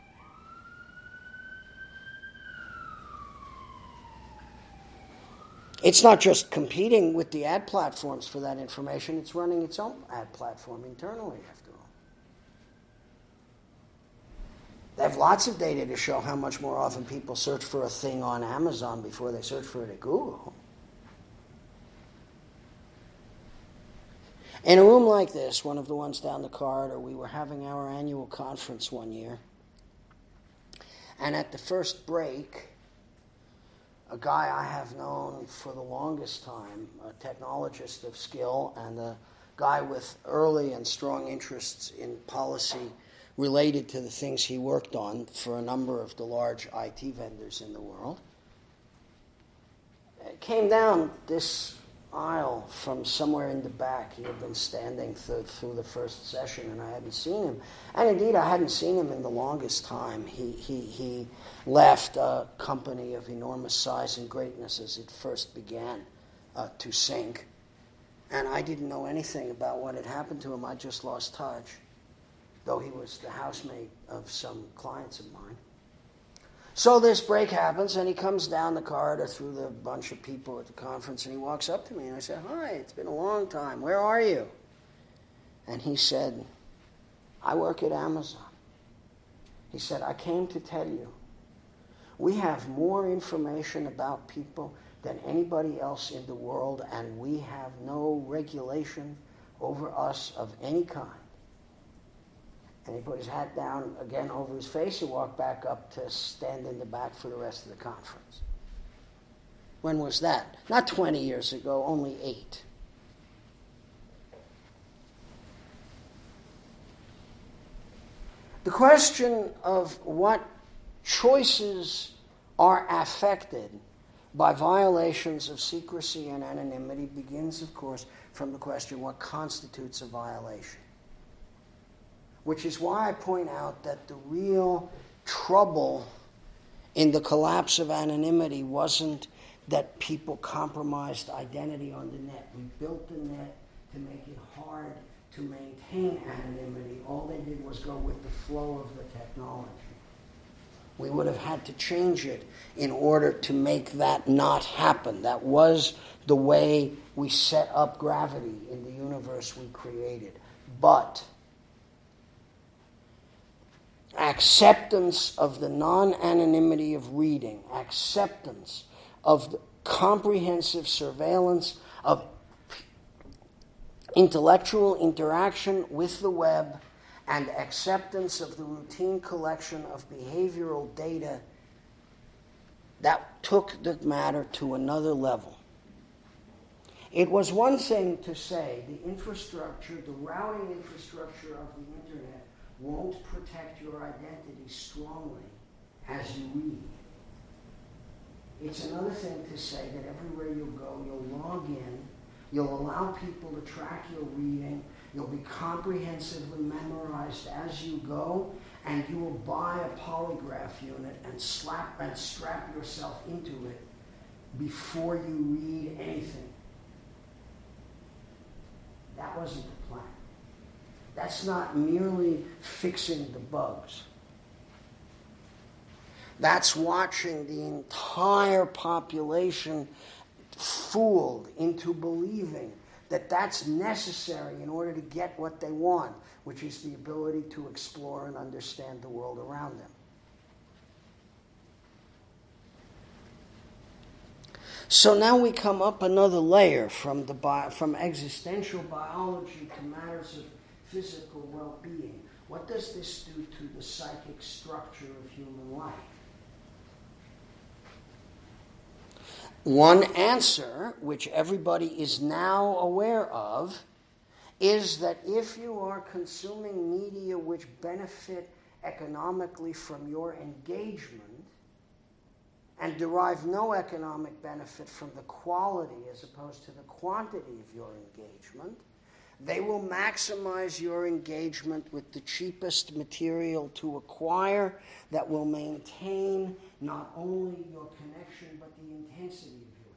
It's not just competing with the ad platforms for that information, it's running its own ad platform internally, after all. They have lots of data to show how much more often people search for a thing on Amazon before they search for it at Google. In a room like this, one of the ones down the corridor, we were having our annual conference one year. And at the first break, a guy I have known for the longest time, a technologist of skill, and a guy with early and strong interests in policy related to the things he worked on for a number of the large I T vendors in the world, came down this aisle from somewhere in the back. He had been standing through, through the first session, and I hadn't seen him. And indeed, I hadn't seen him in the longest time. He, he, he left a company of enormous size and greatness as it first began uh, to sink. And I didn't know anything about what had happened to him. I just lost touch, though he was the housemate of some clients of mine. So this break happens, and he comes down the corridor through the bunch of people at the conference, and he walks up to me, and I said, "Hi, it's been a long time. Where are you?" And he said, "I work at Amazon." He said, "I came to tell you, we have more information about people than anybody else in the world, and we have no regulation over us of any kind." And he put his hat down again over his face and walked back up to stand in the back for the rest of the conference. When was that? Not twenty years ago, only eight. The question of what choices are affected by violations of secrecy and anonymity begins, of course, from the question what constitutes a violation. Which is why I point out that the real trouble in the collapse of anonymity wasn't that people compromised identity on the net. We built the net to make it hard to maintain anonymity. All they did was go with the flow of the technology. We would have had to change it in order to make that not happen. That was the way we set up gravity in the universe we created. But acceptance of the non-anonymity of reading, acceptance of the comprehensive surveillance of intellectual interaction with the web, and acceptance of the routine collection of behavioral data, that took the matter to another level. It was one thing to say the infrastructure, the routing infrastructure of the internet won't protect your identity strongly as you read. It's another thing to say that everywhere you go, you'll log in, you'll allow people to track your reading, you'll be comprehensively memorized as you go, and you will buy a polygraph unit and slap and strap yourself into it before you read anything. That wasn't the plan. That's not merely fixing the bugs. That's watching the entire population fooled into believing that that's necessary in order to get what they want, which is the ability to explore and understand the world around them. So now we come up another layer from the bi- from existential biology to matters of physical well-being. What does this do to the psychic structure of human life? One answer, which everybody is now aware of, is that if you are consuming media which benefit economically from your engagement and derive no economic benefit from the quality as opposed to the quantity of your engagement, They will maximize your engagement with the cheapest material to acquire that will maintain not only your connection, but the intensity of your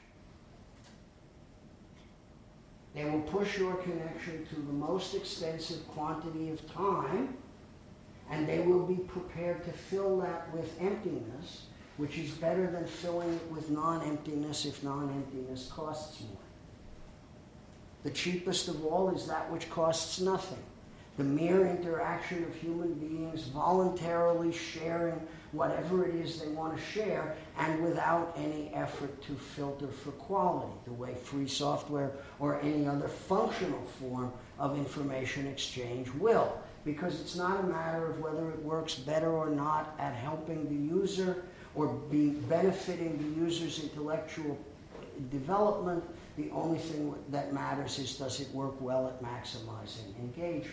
connection. They will push your connection to the most extensive quantity of time, and they will be prepared to fill that with emptiness, which is better than filling it with non-emptiness if non-emptiness costs more. The cheapest of all is that which costs nothing. The mere interaction of human beings voluntarily sharing whatever it is they want to share, and without any effort to filter for quality, the way free software or any other functional form of information exchange will. Because it's not a matter of whether it works better or not at helping the user or be benefiting the user's intellectual development. The only thing that matters is, does it work well at maximizing engagement?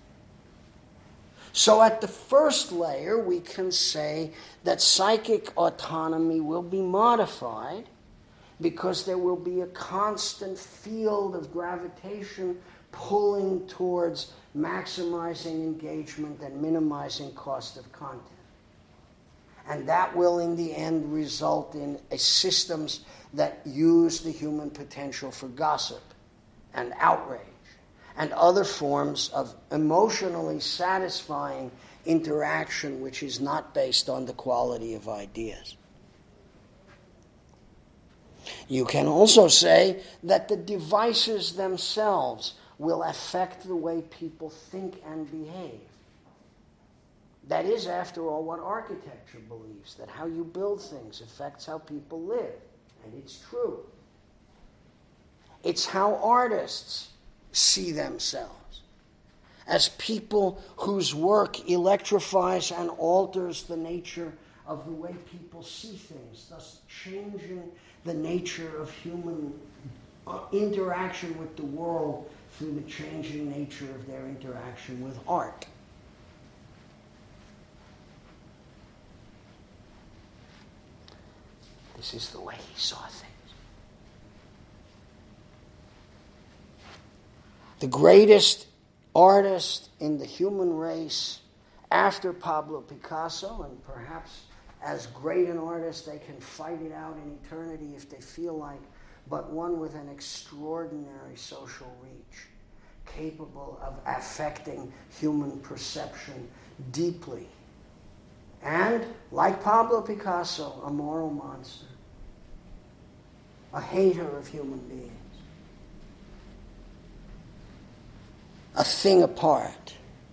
So at the first layer, we can say that psychic autonomy will be modified because there will be a constant field of gravitation pulling towards maximizing engagement and minimizing cost of content. And that will, in the end, result in a systems that use the human potential for gossip and outrage and other forms of emotionally satisfying interaction which is not based on the quality of ideas. You can also say that the devices themselves will affect the way people think and behave. That is, after all, what architecture believes, that how you build things affects how people live. And it's true. It's how artists see themselves, as people whose work electrifies and alters the nature of the way people see things, thus changing the nature of human interaction with the world through the changing nature of their interaction with art. This is the way he saw things. The greatest artist in the human race after Pablo Picasso, and perhaps as great an artist they can fight it out in eternity if they feel like, but one with an extraordinary social reach, capable of affecting human perception deeply. And, like Pablo Picasso, a moral monster, a hater of human beings, a thing apart.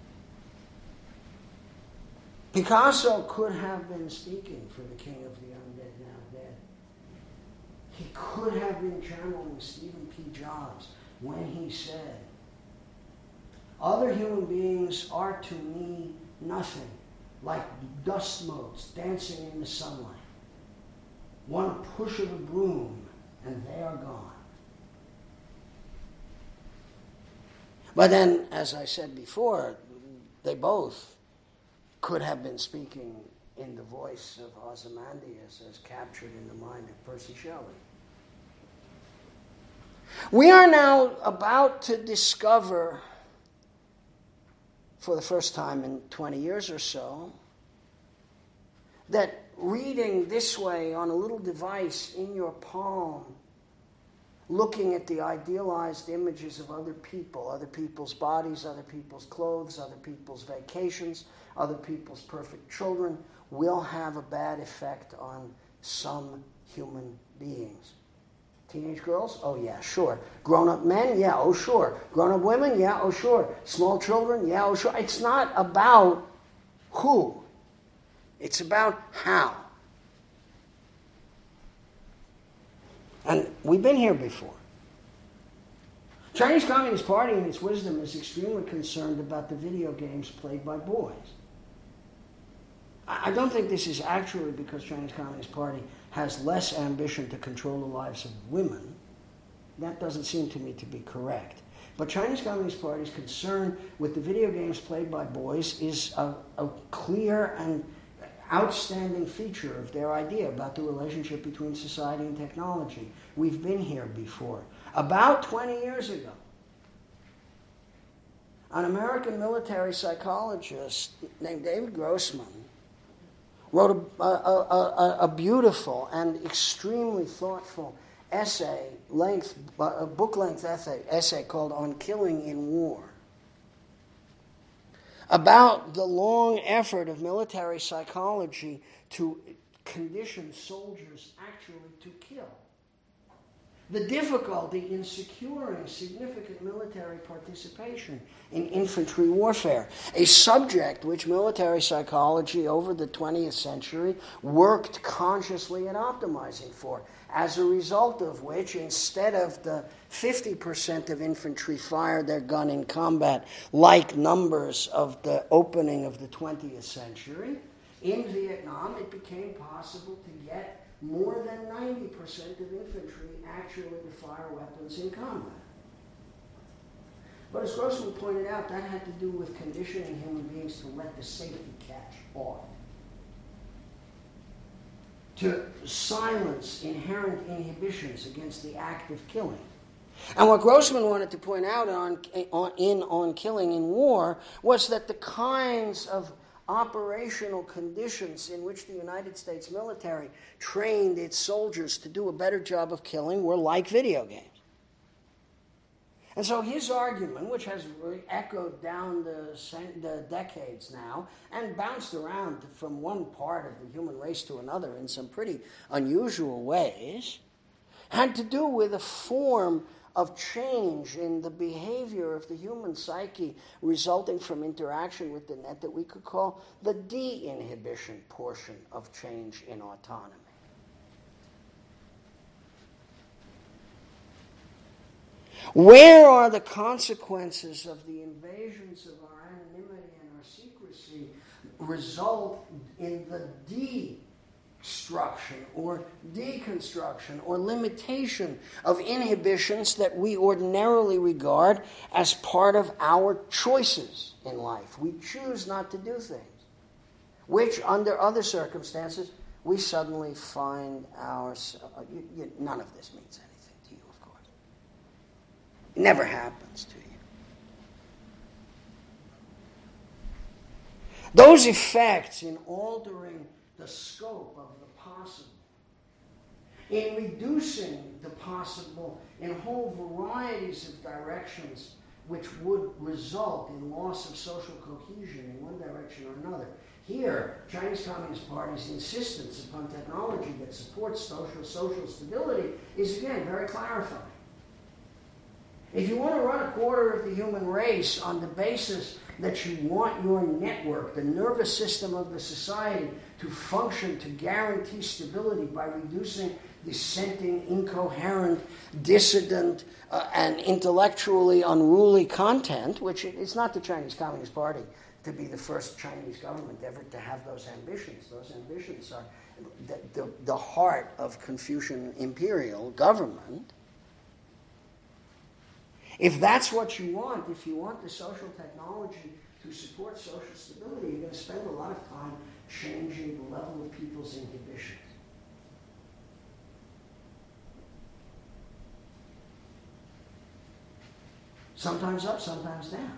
Picasso could have been speaking for the king of the undead, now dead. He could have been channeling Stephen P. Jobs when he said, "Other human beings are to me nothing, like dust motes dancing in the sunlight. One push of a broom and they are gone." But then, as I said before, they both could have been speaking in the voice of Ozymandias as captured in the mind of Percy Shelley. We are now about to discover, for the first time in twenty years or so, that reading this way on a little device in your palm, looking at the idealized images of other people, other people's bodies, other people's clothes, other people's vacations, other people's perfect children, will have a bad effect on some human beings. Teenage girls? Oh yeah, sure. Grown-up men? Yeah, oh sure. Grown-up women? Yeah, oh sure. Small children? Yeah, oh sure. It's not about who. It's about how. And we've been here before. Chinese Communist Party, in its wisdom, is extremely concerned about the video games played by boys. I don't think this is actually because Chinese Communist Party has less ambition to control the lives of women. That doesn't seem to me to be correct. But Chinese Communist Party's concern with the video games played by boys is a, a clear and outstanding feature of their idea about the relationship between society and technology. We've been here before. About twenty years ago, an American military psychologist named David Grossman wrote a, a, a, a beautiful and extremely thoughtful essay, length, a book-length essay, essay called On Killing in War, about the long effort of military psychology to condition soldiers actually to kill. The difficulty in securing significant military participation in infantry warfare, a subject which military psychology over the twentieth century worked consciously at optimizing for, as a result of which, instead of the fifty percent of infantry fire their gun in combat like numbers of the opening of the twentieth century, in Vietnam it became possible to get more than ninety percent of infantry actually to fire weapons in combat. But as Grossman pointed out, that had to do with conditioning human beings to let the safety catch off, to silence inherent inhibitions against the act of killing. And what Grossman wanted to point out on, on, in On Killing in War was that the kinds of operational conditions in which the United States military trained its soldiers to do a better job of killing were like video games. And so his argument, which has really echoed down the, the decades now and bounced around from one part of the human race to another in some pretty unusual ways, had to do with a form of change in the behavior of the human psyche resulting from interaction with the net that we could call the de-inhibition portion of change in autonomy. Where are the consequences of the invasions of our anonymity and our secrecy result in the de destruction or deconstruction or limitation of inhibitions that we ordinarily regard as part of our choices in life? We choose not to do things, which under other circumstances we suddenly find ourselves. You, you, none of this means anything to you, of course. It never happens to you. Those effects in altering the scope of the possible, in reducing the possible in whole varieties of directions which would result in loss of social cohesion in one direction or another. Here, Chinese Communist Party's insistence upon technology that supports social, social stability is, again, very clarifying. If you want to run a quarter of the human race on the basis that you want your network, the nervous system of the society, to function to guarantee stability by reducing dissenting, incoherent, dissident, uh, and intellectually unruly content, which it's not the Chinese Communist Party to be the first Chinese government ever to have those ambitions. Those ambitions are the, the, the heart of Confucian imperial government. If that's what you want, if you want the social technology to support social stability, you're going to spend a lot of time changing the level of people's inhibitions. Sometimes up, sometimes down.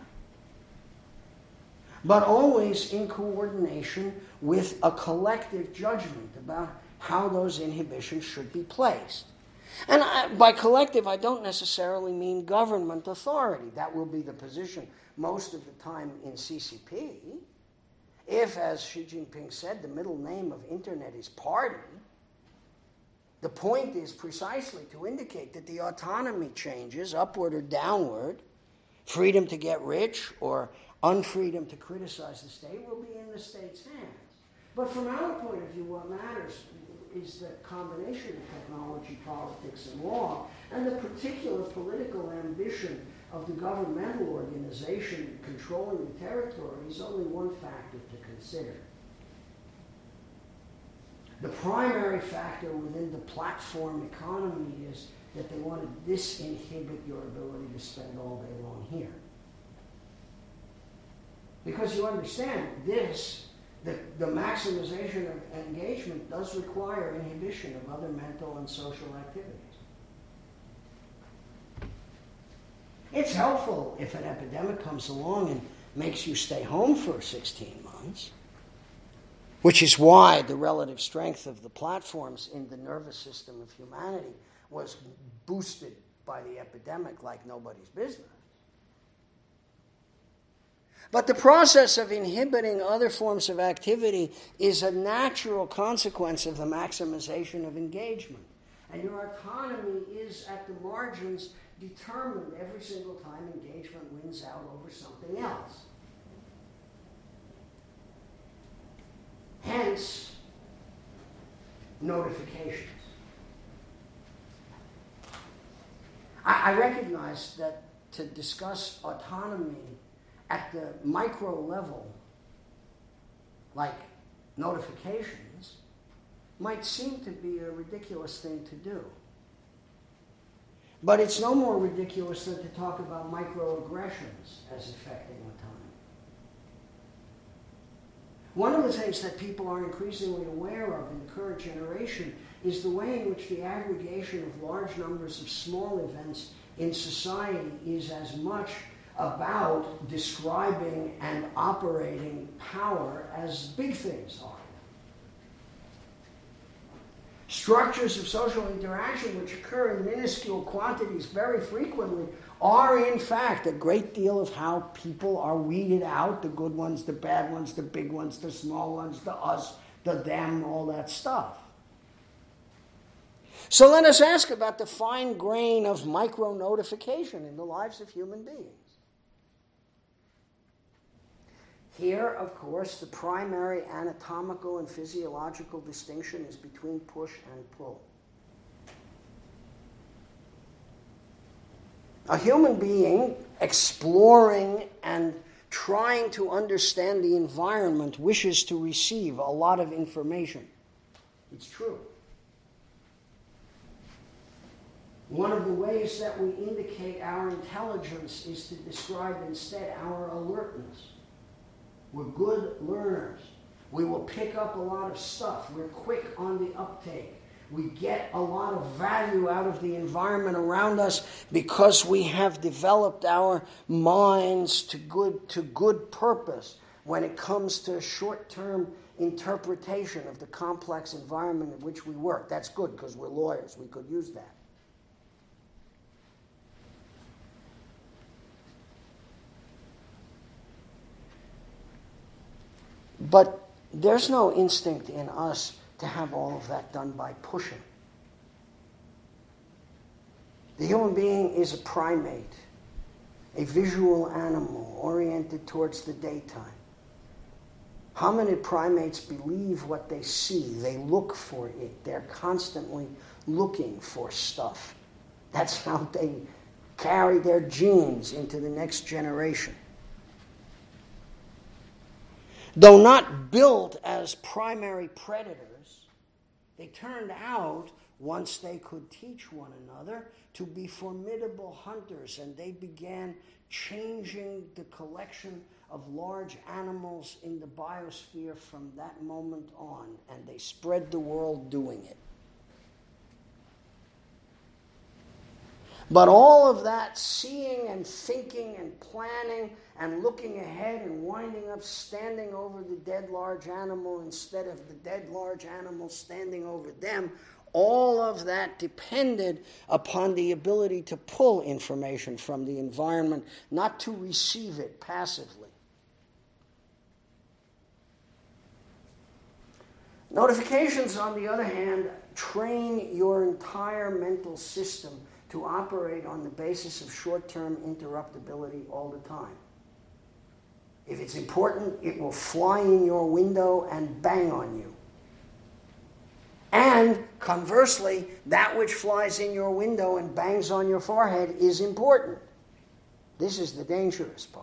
But always in coordination with a collective judgment about how those inhibitions should be placed. And I, by collective, I don't necessarily mean government authority. That will be the position most of the time in C C P. If, as Xi Jinping said, the middle name of Internet is party, the point is precisely to indicate that the autonomy changes, upward or downward, freedom to get rich or unfreedom to criticize the state, will be in the state's hands. But from our point of view, what matters is the combination of technology, politics, and law, and the particular political ambition of the governmental organization controlling the territory is only one factor to consider. The primary factor within the platform economy is that they want to disinhibit your ability to spend all day long here. Because you understand this, the, the maximization of engagement does require inhibition of other mental and social activities. It's helpful if an epidemic comes along and makes you stay home for sixteen months, which is why the relative strength of the platforms in the nervous system of humanity was boosted by the epidemic like nobody's business. But the process of inhibiting other forms of activity is a natural consequence of the maximization of engagement. And your autonomy is, at the margins, determined every single time engagement wins out over something else. Hence, notifications. I, I recognize that to discuss autonomy at the micro level, like notifications, might seem to be a ridiculous thing to do. But it's no more ridiculous than to talk about microaggressions as affecting autonomy. One of the things that people are increasingly aware of in the current generation is the way in which the aggregation of large numbers of small events in society is as much about describing and operating power as big things are. Structures of social interaction which occur in minuscule quantities very frequently are in fact a great deal of how people are weeded out, the good ones, the bad ones, the big ones, the small ones, the us, the them, all that stuff. So let us ask about the fine grain of micro-notification in the lives of human beings. Here, of course, the primary anatomical and physiological distinction is between push and pull. A human being exploring and trying to understand the environment wishes to receive a lot of information. It's true. One of the ways that we indicate our intelligence is to describe instead our alertness. We're good learners. We will pick up a lot of stuff. We're quick on the uptake. We get a lot of value out of the environment around us because we have developed our minds to good, to good purpose when it comes to short-term interpretation of the complex environment in which we work. That's good because we're lawyers. We could use that. But there's no instinct in us to have all of that done by pushing. The human being is a primate, a visual animal oriented towards the daytime. Hominid primates believe what they see. They look for it. They're constantly looking for stuff. That's how they carry their genes into the next generation. Though not built as primary predators, they turned out, once they could teach one another, to be formidable hunters, and they began changing the collection of large animals in the biosphere from that moment on, and they spread the world doing it. But all of that seeing and thinking and planning and looking ahead and winding up standing over the dead large animal instead of the dead large animal standing over them, all of that depended upon the ability to pull information from the environment, not to receive it passively. Notifications, on the other hand, train your entire mental system to operate on the basis of short-term interruptibility all the time. If it's important, it will fly in your window and bang on you. And conversely, that which flies in your window and bangs on your forehead is important. This is the dangerous part.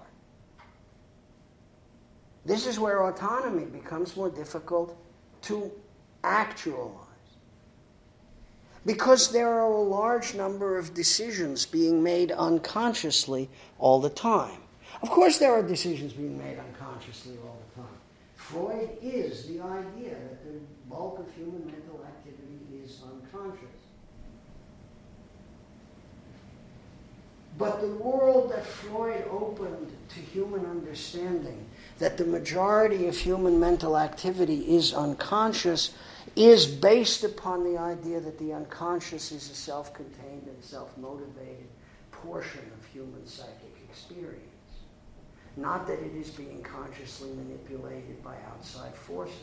This is where autonomy becomes more difficult to actualize. Because there are a large number of decisions being made unconsciously all the time. Of course there are decisions being made unconsciously all the time. Freud is the idea that the bulk of human mental activity is unconscious. But the world that Freud opened to human understanding, that the majority of human mental activity is unconscious, is based upon the idea that the unconscious is a self-contained and self-motivated portion of human psychic experience. Not that it is being consciously manipulated by outside forces.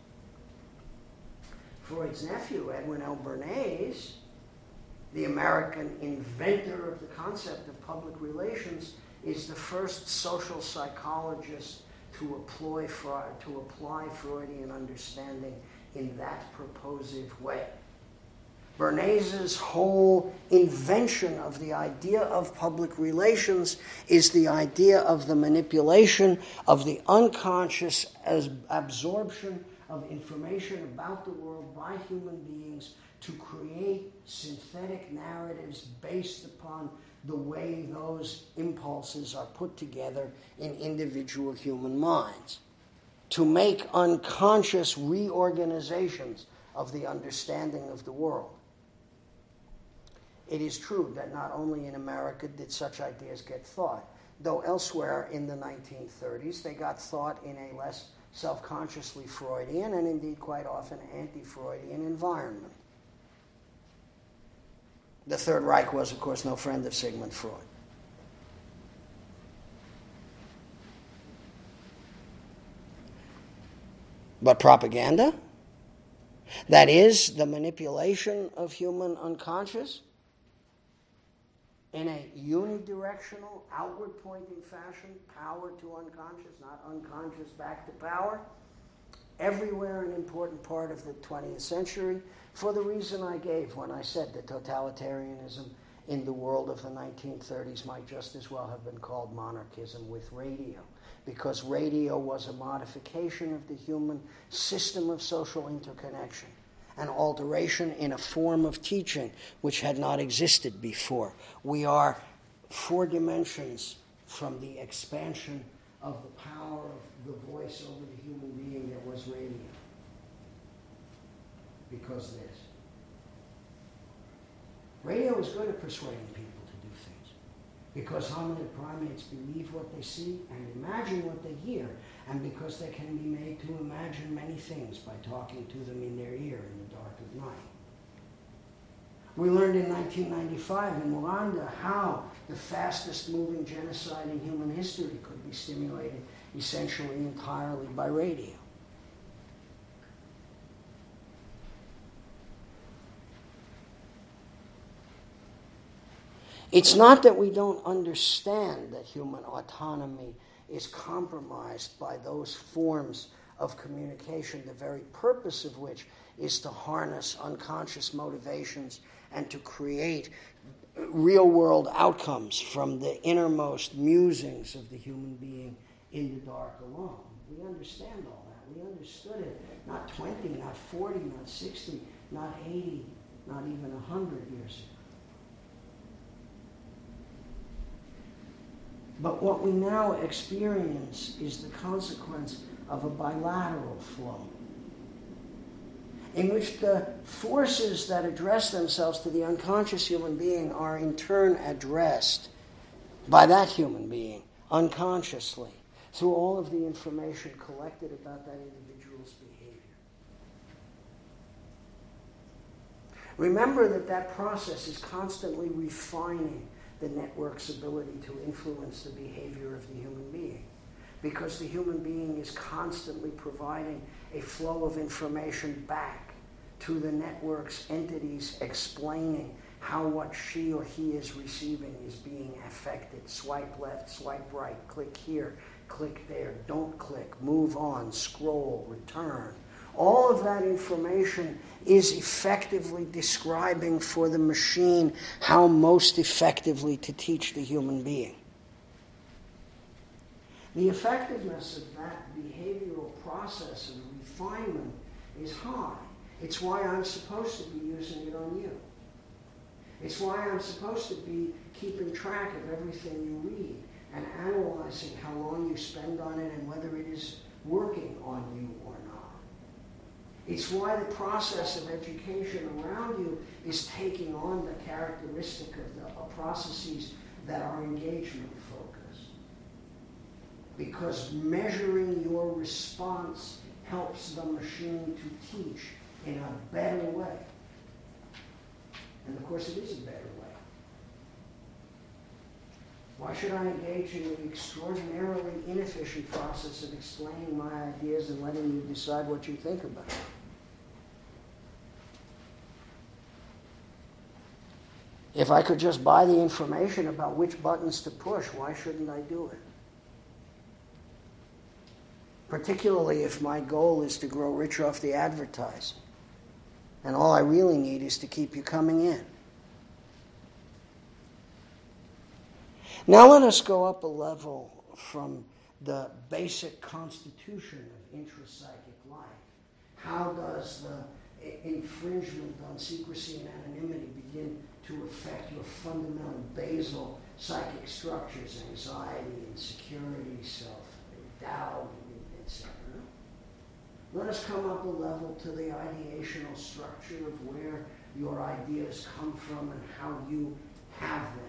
Freud's nephew, Edwin L. Bernays, the American inventor of the concept of public relations, is the first social psychologist to apply, Freud, to apply Freudian understanding in that purposive way. Bernays' whole invention of the idea of public relations is the idea of the manipulation of the unconscious as absorption of information about the world by human beings to create synthetic narratives based upon the way those impulses are put together in individual human minds, to make unconscious reorganizations of the understanding of the world. It is true that not only in America did such ideas get thought, though elsewhere in the nineteen thirties they got thought in a less self-consciously Freudian and indeed quite often anti-Freudian environment. The Third Reich was, of course, no friend of Sigmund Freud. But propaganda, that is, the manipulation of human unconscious in a unidirectional, outward-pointing fashion, power to unconscious, not unconscious back to power, everywhere an important part of the twentieth century, for the reason I gave when I said that totalitarianism in the world of the nineteen thirties might just as well have been called monarchism with radio, because radio was a modification of the human system of social interconnection, an alteration in a form of teaching which had not existed before. We are four dimensions from the expansion of the power of the voice over the human being that was radio. Because this. Radio is good at persuading people to do things. Because hominid primates believe what they see and imagine what they hear, and because they can be made to imagine many things by talking to them in their ear in the dark of night. We learned in nineteen ninety-five in Rwanda how the fastest moving genocide in human history could be stimulated essentially entirely by radio. It's not that we don't understand that human autonomy is compromised by those forms of communication, the very purpose of which is to harness unconscious motivations and to create real-world outcomes from the innermost musings of the human being in the dark alone. We understand all that. We understood it not twenty, not forty, not sixty, not eighty, not even one hundred years ago. But what we now experience is the consequence of a bilateral flow, in which the forces that address themselves to the unconscious human being are in turn addressed by that human being unconsciously through all of the information collected about that individual's behavior. Remember that that process is constantly refining the network's ability to influence the behavior of the human being, because the human being is constantly providing a flow of information back to the network's entities, explaining how what she or he is receiving is being affected. Swipe left, swipe right, click here, click there, don't click, move on, scroll, return. All of that information is effectively describing for the machine how most effectively to teach the human being. The effectiveness of that behavioral process of refinement is high. It's why I'm supposed to be using it on you. It's why I'm supposed to be keeping track of everything you read and analyzing how long you spend on it and whether it is working on you or not. It's why the process of education around you is taking on the characteristic of the of processes that are engagement focused. Because measuring your response helps the machine to teach in a better way. And of course it is a better way. Why should I engage in the extraordinarily inefficient process of explaining my ideas and letting you decide what you think about it? If I could just buy the information about which buttons to push, why shouldn't I do it? Particularly if my goal is to grow rich off the advertising. And all I really need is to keep you coming in. Now let us go up a level from the basic constitution of intrapsychic life. How does the infringement on secrecy and anonymity begin to affect your fundamental basal psychic structures, anxiety, insecurity, self-doubt, et cetera? Let us come up a level to the ideational structure of where your ideas come from and how you have them.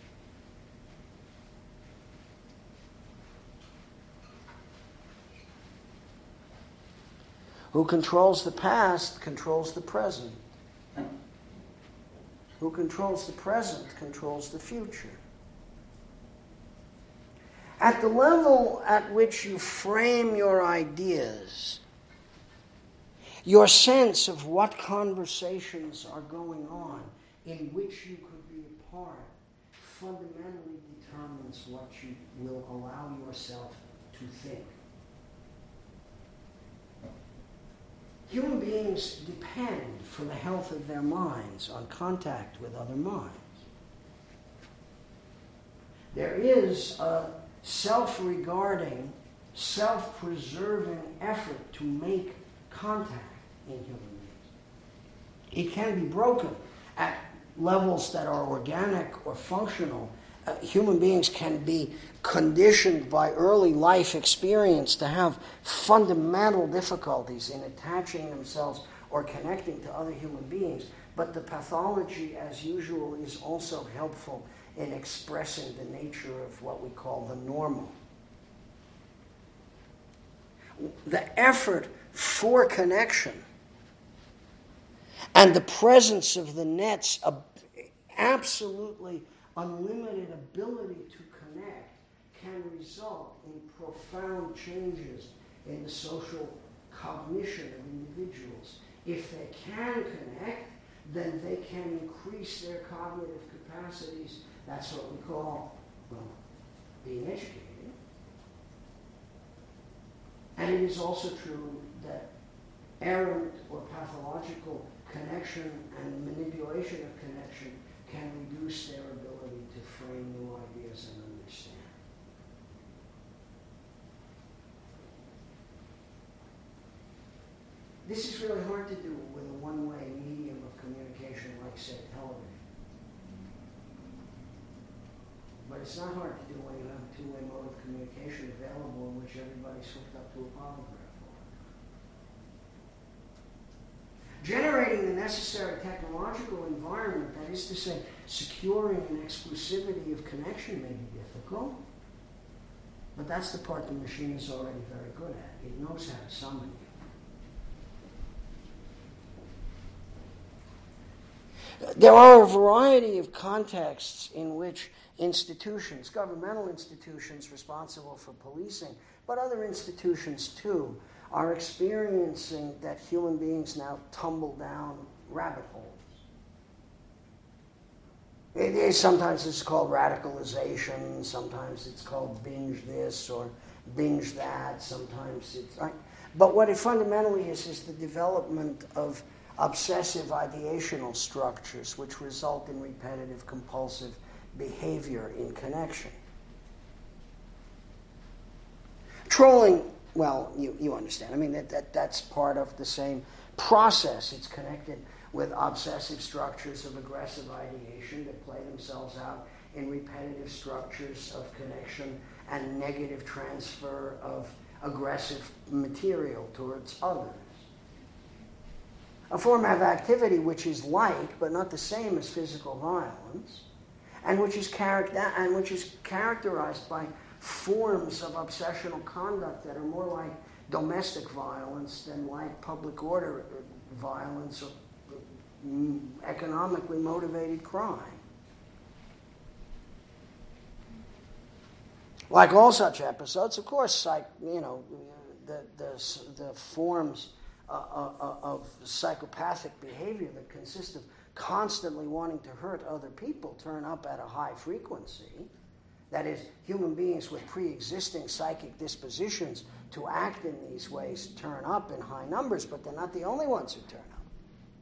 Who controls the past controls the present. Who controls the present controls the future. At the level at which you frame your ideas, your sense of what conversations are going on in which you could be a part fundamentally determines what you will allow yourself to think. Human beings depend for the health of their minds on contact with other minds. There is a self-regarding, self-preserving effort to make contact in human beings. It can be broken at levels that are organic or functional. Uh, human beings can be conditioned by early life experience to have fundamental difficulties in attaching themselves or connecting to other human beings. But the pathology, as usual, is also helpful in expressing the nature of what we call the normal. The effort for connection and the presence of the net's absolutely unlimited ability to connect can result in profound changes in the social cognition of individuals. If they can connect, then they can increase their cognitive capacities. That's what we call, well, being educated. And it is also true that errant or pathological connection and manipulation of connection can reduce their ability to frame new ideas and understand. This is really hard to do with a one-way medium of communication like, say, television. But it's not hard to do when you have a two-way mode of communication available in which everybody's hooked up to a polygraph. Generating the necessary technological environment, that is to say, securing an exclusivity of connection may be difficult, but that's the part the machine is already very good at. It knows how to summon you. There are a variety of contexts in which institutions, governmental institutions responsible for policing, but other institutions too, are experiencing that human beings now tumble down rabbit holes. It is, sometimes it's called radicalization, sometimes it's called binge this or binge that, sometimes it's... Right? But what it fundamentally is, is the development of obsessive ideational structures which result in repetitive compulsive behavior in connection. Trolling, well, you, you understand. I mean, that, that that's part of the same process. It's connected with obsessive structures of aggressive ideation that play themselves out in repetitive structures of connection and negative transfer of aggressive material towards others. A form of activity which is like, but not the same as physical violence, and which is character and which is characterized by forms of obsessional conduct that are more like domestic violence than like public order violence or economically motivated crime. Like all such episodes, of course, psych, you know, the the, the forms uh, uh, of psychopathic behavior that consist of constantly wanting to hurt other people turn up at a high frequency. That is, human beings with pre-existing psychic dispositions to act in these ways turn up in high numbers, but they're not the only ones who turn up.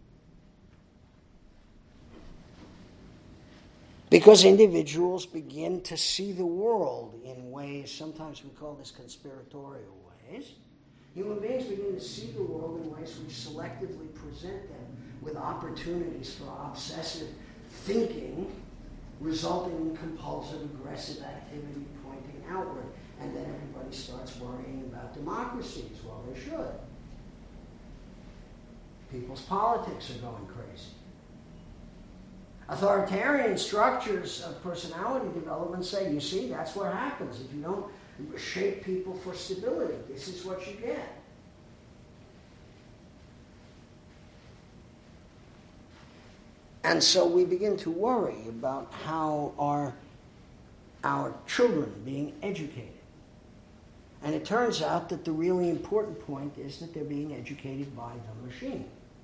Because individuals begin to see the world in ways, sometimes we call this conspiratorial ways. Human beings begin to see the world in ways which selectively present them with opportunities for obsessive thinking, resulting in compulsive, aggressive activity pointing outward. And then everybody starts worrying about democracies. Well, they should. People's politics are going crazy. Authoritarian structures of personality development say, you see, that's what happens. If you don't shape people for stability, this is what you get. And so we begin to worry about how are our children being educated. And it turns out that the really important point is that they're being educated by the machine.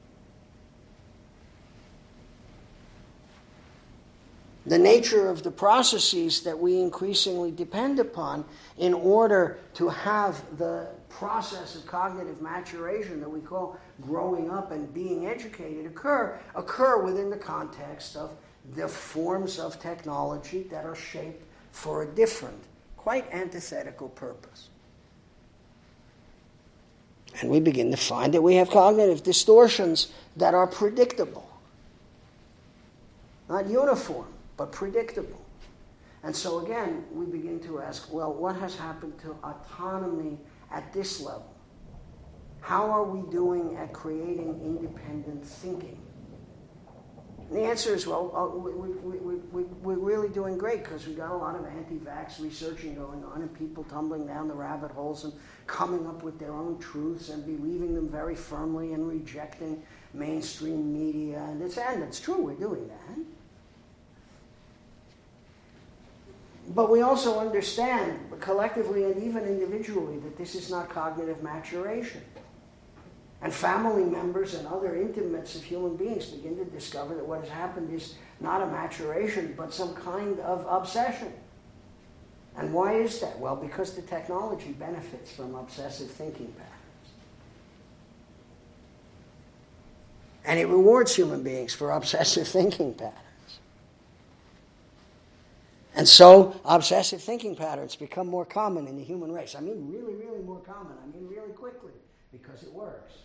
The nature of the processes that we increasingly depend upon in order to have the process of cognitive maturation that we call growing up and being educated occur, occur within the context of the forms of technology that are shaped for a different, quite antithetical purpose. And we begin to find that we have cognitive distortions that are predictable, not uniform, but predictable. And so again, we begin to ask, well, what has happened to autonomy at this level? How are we doing at creating independent thinking? And the answer is, well, uh, we, we, we, we, we're really doing great because we've got a lot of anti-vax researching going on and people tumbling down the rabbit holes and coming up with their own truths and believing them very firmly and rejecting mainstream media. And it's, and it's true, we're doing that. But we also understand, collectively and even individually, that this is not cognitive maturation. And family members and other intimates of human beings begin to discover that what has happened is not a maturation, but some kind of obsession. And why is that? Well, because the technology benefits from obsessive thinking patterns. And it rewards human beings for obsessive thinking patterns. And so obsessive thinking patterns become more common in the human race. I mean really, really more common. I mean really quickly, because it works.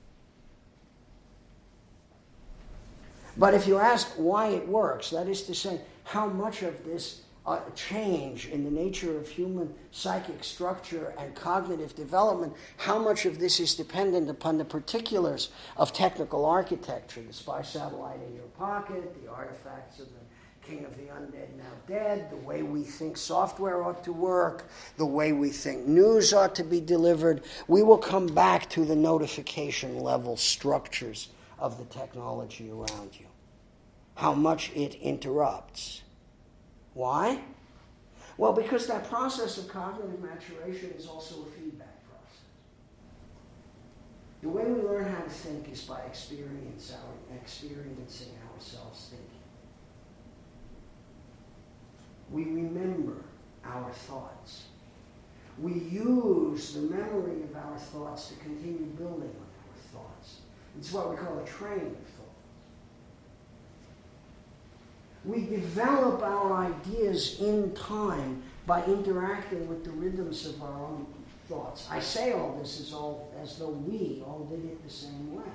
But if you ask why it works, that is to say, how much of this uh, change in the nature of human psychic structure and cognitive development, how much of this is dependent upon the particulars of technical architecture, the spy satellite in your pocket, the artifacts of the King of the Undead Now Dead, the way we think software ought to work, the way we think news ought to be delivered. We will come back to the notification level structures of the technology around you. How much it interrupts. Why? Well, because that process of cognitive maturation is also a feedback process. The way we learn how to think is by experience our, experiencing ourselves thinking. We remember our thoughts. We use the memory of our thoughts to continue building on our thoughts. It's what we call a train of thought. We develop our ideas in time by interacting with the rhythms of our own thoughts. I say all this as, all, as though we all did it the same way.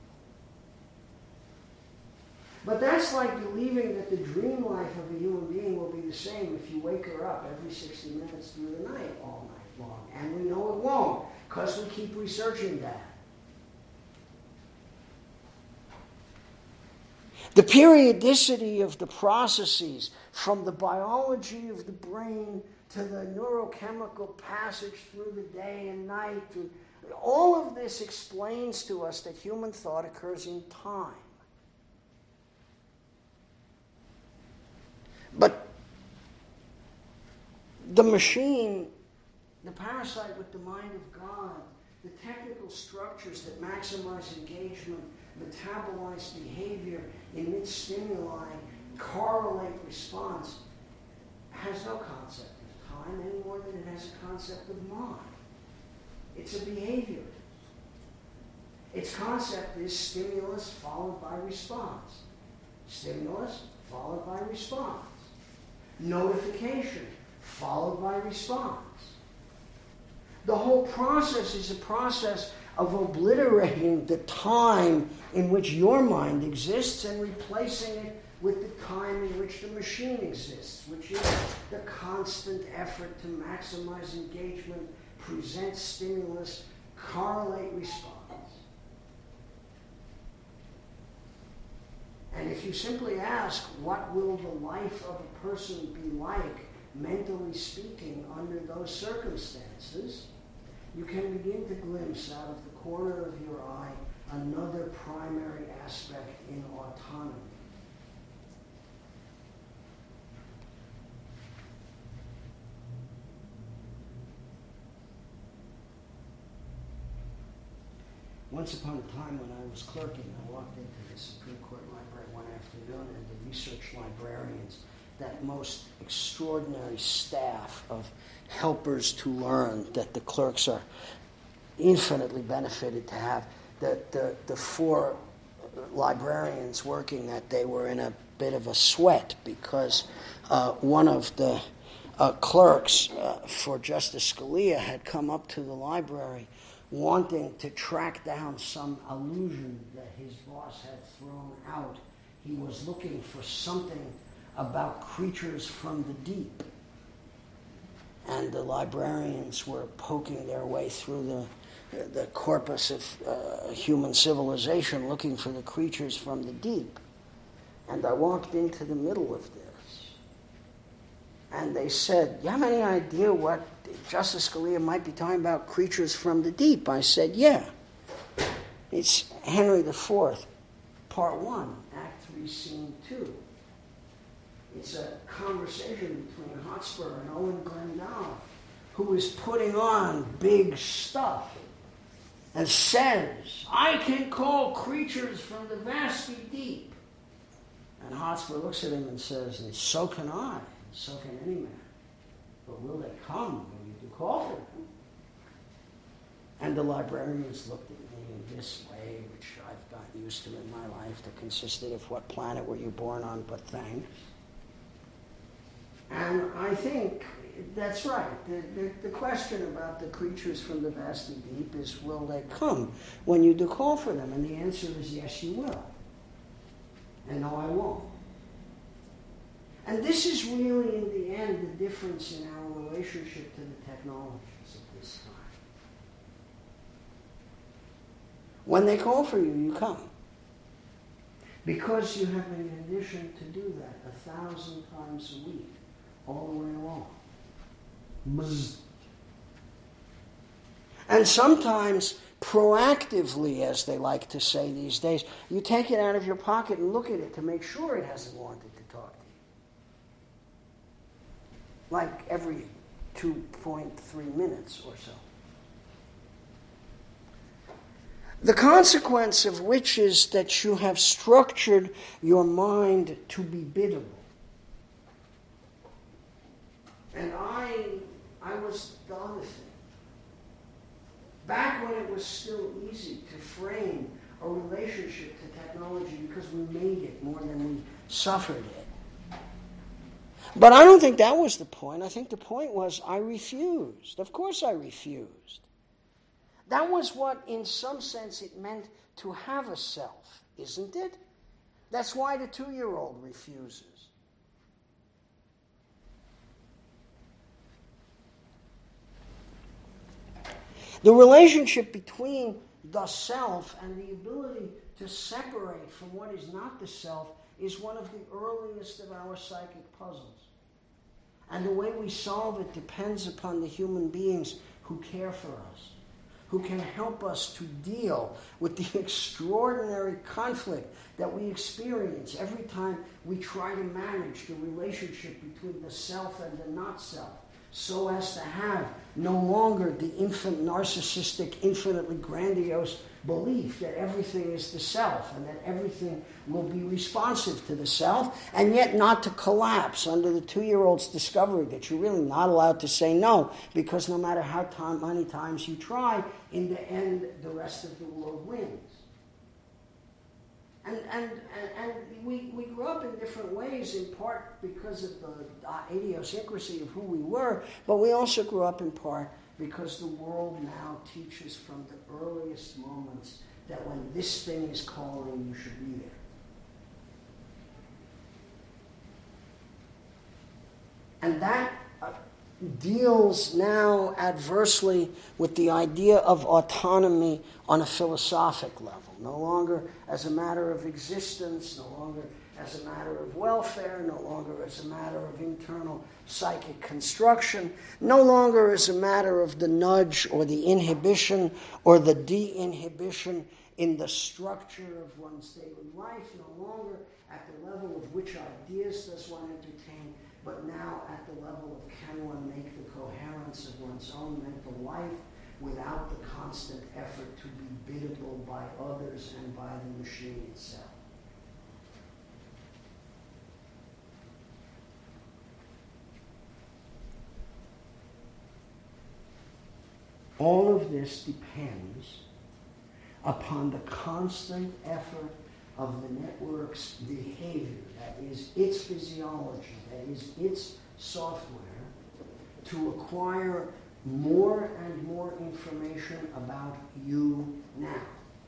But that's like believing that the dream life of a human being will be the same if you wake her up every sixty minutes through the night, all night long. And we know it won't, because we keep researching that. The periodicity of the processes, from the biology of the brain to the neurochemical passage through the day and night, all of this explains to us that human thought occurs in time. But the machine, the parasite with the mind of God, the technical structures that maximize engagement, metabolize behavior, emit stimuli, correlate response, has no concept of time any more than it has a concept of mind. It's a behavior. Its concept is stimulus followed by response. Stimulus followed by response. Notification followed by response. The whole process is a process of obliterating the time in which your mind exists and replacing it with the time in which the machine exists, which is the constant effort to maximize engagement, present stimulus, correlate response. And if you simply ask, what will the life of a person be like, mentally speaking, under those circumstances, you can begin to glimpse out of the corner of your eye another primary aspect in autonomy. Once upon a time when I was clerking, I walked into the Supreme Court Library one afternoon, and the research librarians, that most extraordinary staff of helpers to learn that the clerks are infinitely benefited to have, the, the, the four librarians working that day were in a bit of a sweat because uh, one of the uh, clerks uh, for Justice Scalia had come up to the library wanting to track down some allusion that his boss had thrown out. He was looking for something about creatures from the deep. And the librarians were poking their way through the, the corpus of uh, human civilization looking for the creatures from the deep. And I walked into the middle of this. And they said, you have any idea what Justice Scalia might be talking about, creatures from the deep? I said, yeah. It's Henry the Fourth, Part One, Act Three, Scene Two. It's a conversation between Hotspur and Owen Glendower, who is putting on big stuff and says, I can call creatures from the vasty deep. And Hotspur looks at him and says, and so can I, and so can any man. But will they come when you do call for them? And the librarians looked at me in this way, which I've gotten used to in my life, that consisted of what planet were you born on, but thanks. And I think that's right. The, the, the question about the creatures from the vasty deep is, will they come when you do call for them? And the answer is yes, you will. And no, I won't. And this is really, in the end, the difference in our relationship to the technologies of this time. When they call for you, you come. Because you have been conditioned to do that a thousand times a week, all the way along. Buzz. And sometimes proactively, as they like to say these days, you take it out of your pocket and look at it to make sure it hasn't wanted to talk to you. Like every two point three minutes or so. The consequence of which is that you have structured your mind to be biddable. And I, I was the other thing. Back when it was still easy to frame a relationship to technology because we made it more than we suffered it. But I don't think that was the point. I think the point was I refused. Of course I refused. That was what, in some sense, it meant to have a self, isn't it? That's why the two-year-old refuses. The relationship between the self and the ability to separate from what is not the self is one of the earliest of our psychic puzzles. And the way we solve it depends upon the human beings who care for us, who can help us to deal with the extraordinary conflict that we experience every time we try to manage the relationship between the self and the not-self, so as to have no longer the infant, narcissistic, infinitely grandiose belief that everything is the self and that everything will be responsive to the self, and yet not to collapse under the two-year-old's discovery that you're really not allowed to say no, because no matter how time, many times you try, in the end, the rest of the world wins. And, and, and, and we, we grew up in different ways, in part because of the uh, idiosyncrasy of who we were, but we also grew up in part because the world now teaches from the earliest moments that when this thing is calling, you should be there. And that uh, deals now adversely with the idea of autonomy on a philosophic level. No longer as a matter of existence, no longer as a matter of welfare, no longer as a matter of internal psychic construction, no longer as a matter of the nudge or the inhibition or the de-inhibition in the structure of one's daily life, no longer at the level of which ideas does one entertain, but now at the level of can one make the coherence of one's own mental life without the constant effort to be biddable by others and by the machine itself. All of this depends upon the constant effort of the network's behavior, that is its physiology, that is its software, to acquire more and more information about you now.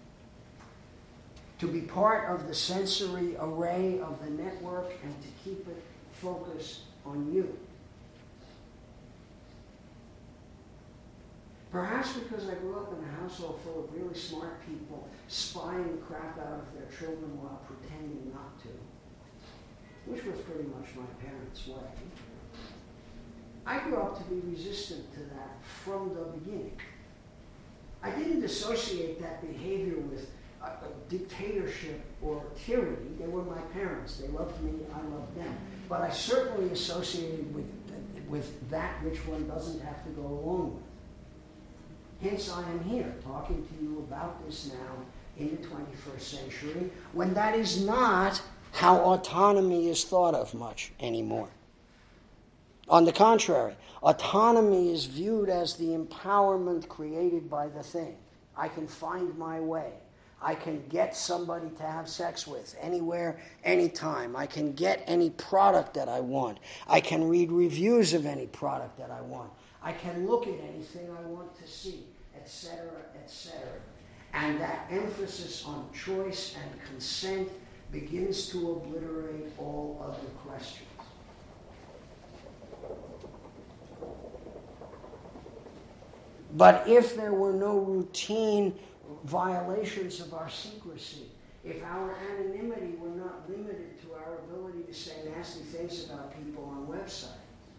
To be part of the sensory array of the network and to keep it focused on you. Perhaps because I grew up in a household full of really smart people spying the crap out of their children while pretending not to, which was pretty much my parents' way. I grew up to be resistant to that from the beginning. I didn't associate that behavior with a, a dictatorship or tyranny. They were my parents. They loved me. I loved them. But I certainly associated with, with that which one doesn't have to go along with. Hence, I am here talking to you about this now in the twenty-first century, when that is not how autonomy is thought of much anymore. On the contrary, autonomy is viewed as the empowerment created by the thing. I can find my way. I can get somebody to have sex with anywhere, anytime. I can get any product that I want. I can read reviews of any product that I want. I can look at anything I want to see, et cetera, et cetera. And that emphasis on choice and consent begins to obliterate all other questions. But if there were no routine violations of our secrecy, if our anonymity were not limited to our ability to say nasty things about people on websites,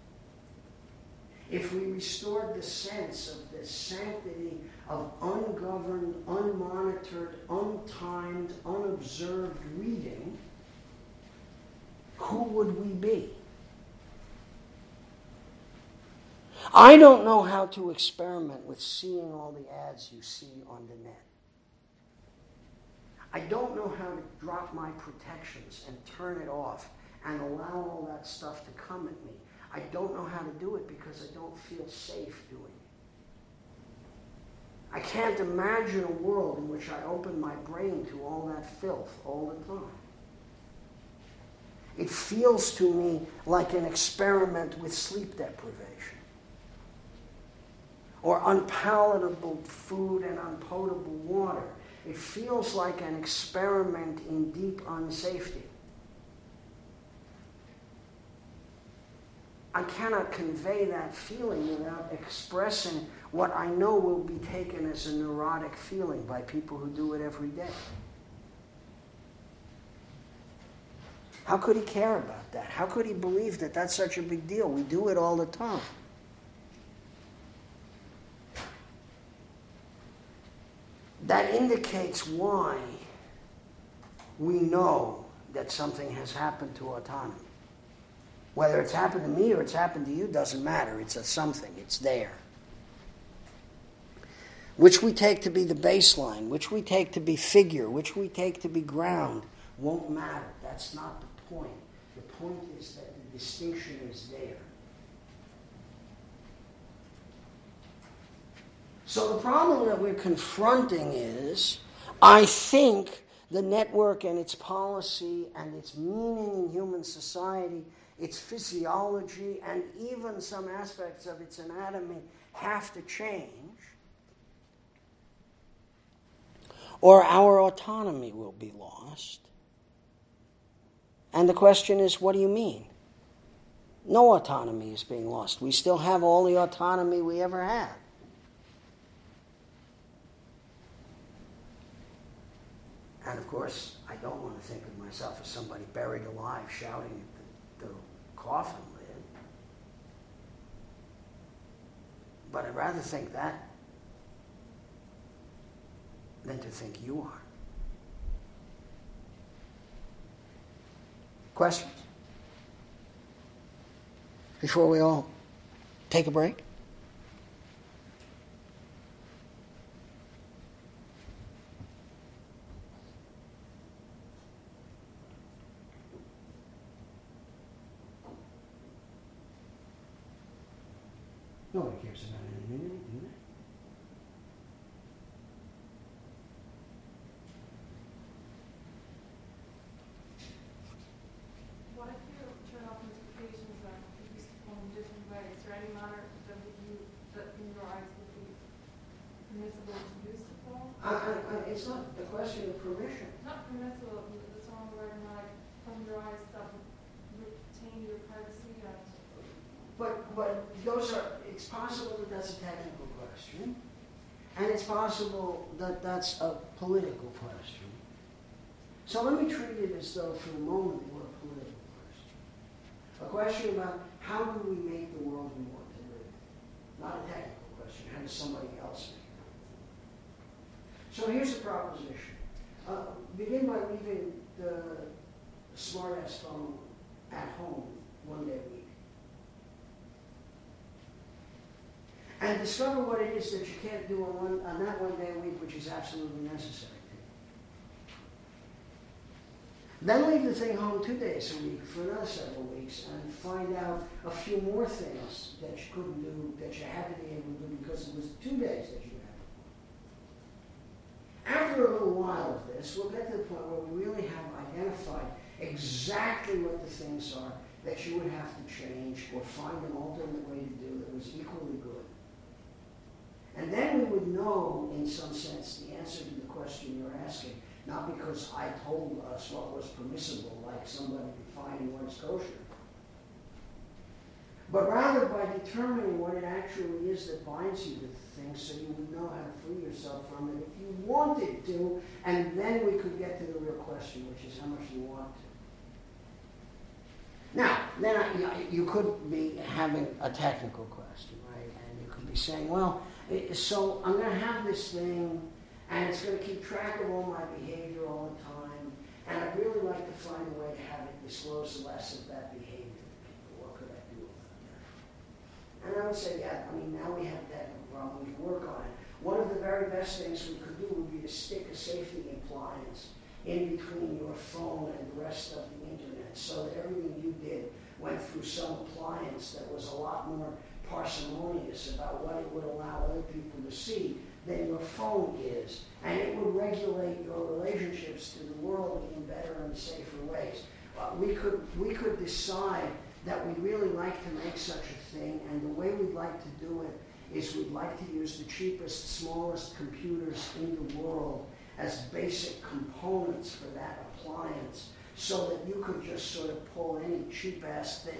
if we restored the sense of the sanctity of ungoverned, unmonitored, untimed, unobserved reading, who would we be? I don't know how to experiment with seeing all the ads you see on the net. I don't know how to drop my protections and turn it off and allow all that stuff to come at me. I don't know how to do it because I don't feel safe doing it. I can't imagine a world in which I open my brain to all that filth all the time. It feels to me like an experiment with sleep deprivation, or unpalatable food and unpotable water. It feels like an experiment in deep unsafety. I cannot convey that feeling without expressing what I know will be taken as a neurotic feeling by people who do it every day. How could he care about that? How could he believe that that's such a big deal? We do it all the time. That indicates why we know that something has happened to autonomy. Whether it's happened to me or it's happened to you doesn't matter. It's a something. It's there. Which we take to be the baseline, which we take to be figure, which we take to be ground, won't matter. That's not the point. The point is that the distinction is there. So the problem that we're confronting is, I think the network and its policy and its meaning in human society, its physiology, and even some aspects of its anatomy have to change, or our autonomy will be lost. And the question is, what do you mean? No autonomy is being lost. We still have all the autonomy we ever had. And of course, I don't want to think of myself as somebody buried alive shouting at the, the coffin lid. But I'd rather think that than to think you are. Questions? Before we all take a break? Nobody cares about anonymity, do they? What if you turn off notifications on use the phone in different ways? Is there any manner that would you, that in your eyes would be permissible to use the phone? I, I, I, it's not a question of permission. Not permissible, the song where like from your eyes that would retain your privacy and But but those are, it's possible that that's a technical question, and it's possible that that's a political question. So let me treat it as though for a moment we're a political question. A question about how do we make the world we want to live? Not a technical question. How does somebody else make it? So here's the proposition. Uh, begin by leaving the smart-ass phone at home one day a week. And discover what it is that you can't do on, one, on that one day a week, which is absolutely necessary. Then leave the thing home two days a week for another several weeks and find out a few more things that you couldn't do, that you had to be able to do because it was two days that you had. After a little while of this, we'll get to the point where we really have identified exactly what the things are that you would have to change or find an alternate way to do that was equally good. And then we would know, in some sense, the answer to the question you're asking, not because I told us what was permissible, like somebody defining what is kosher, but rather by determining what it actually is that binds you to things so you would know how to free yourself from it if you wanted to, and then we could get to the real question, which is how much you want to. Now, then I, you know, you could be having a technical question, right? And you could be saying, well, so I'm going to have this thing, and it's going to keep track of all my behavior all the time, and I'd really like to find a way to have it disclose less of that behavior to people. What could I do about that? And I would say, yeah, I mean, now we have a technical problem. We can work on it. One of the very best things we could do would be to stick a safety appliance in between your phone and the rest of the internet so that everything you did went through some appliance that was a lot more parsimonious about what it would allow other people to see than your phone is. And it would regulate your relationships to the world in better and safer ways. Uh, we could we could decide that we'd really like to make such a thing, and the way we'd like to do it is we'd like to use the cheapest, smallest computers in the world as basic components for that appliance so that you could just sort of pull any cheap-ass thing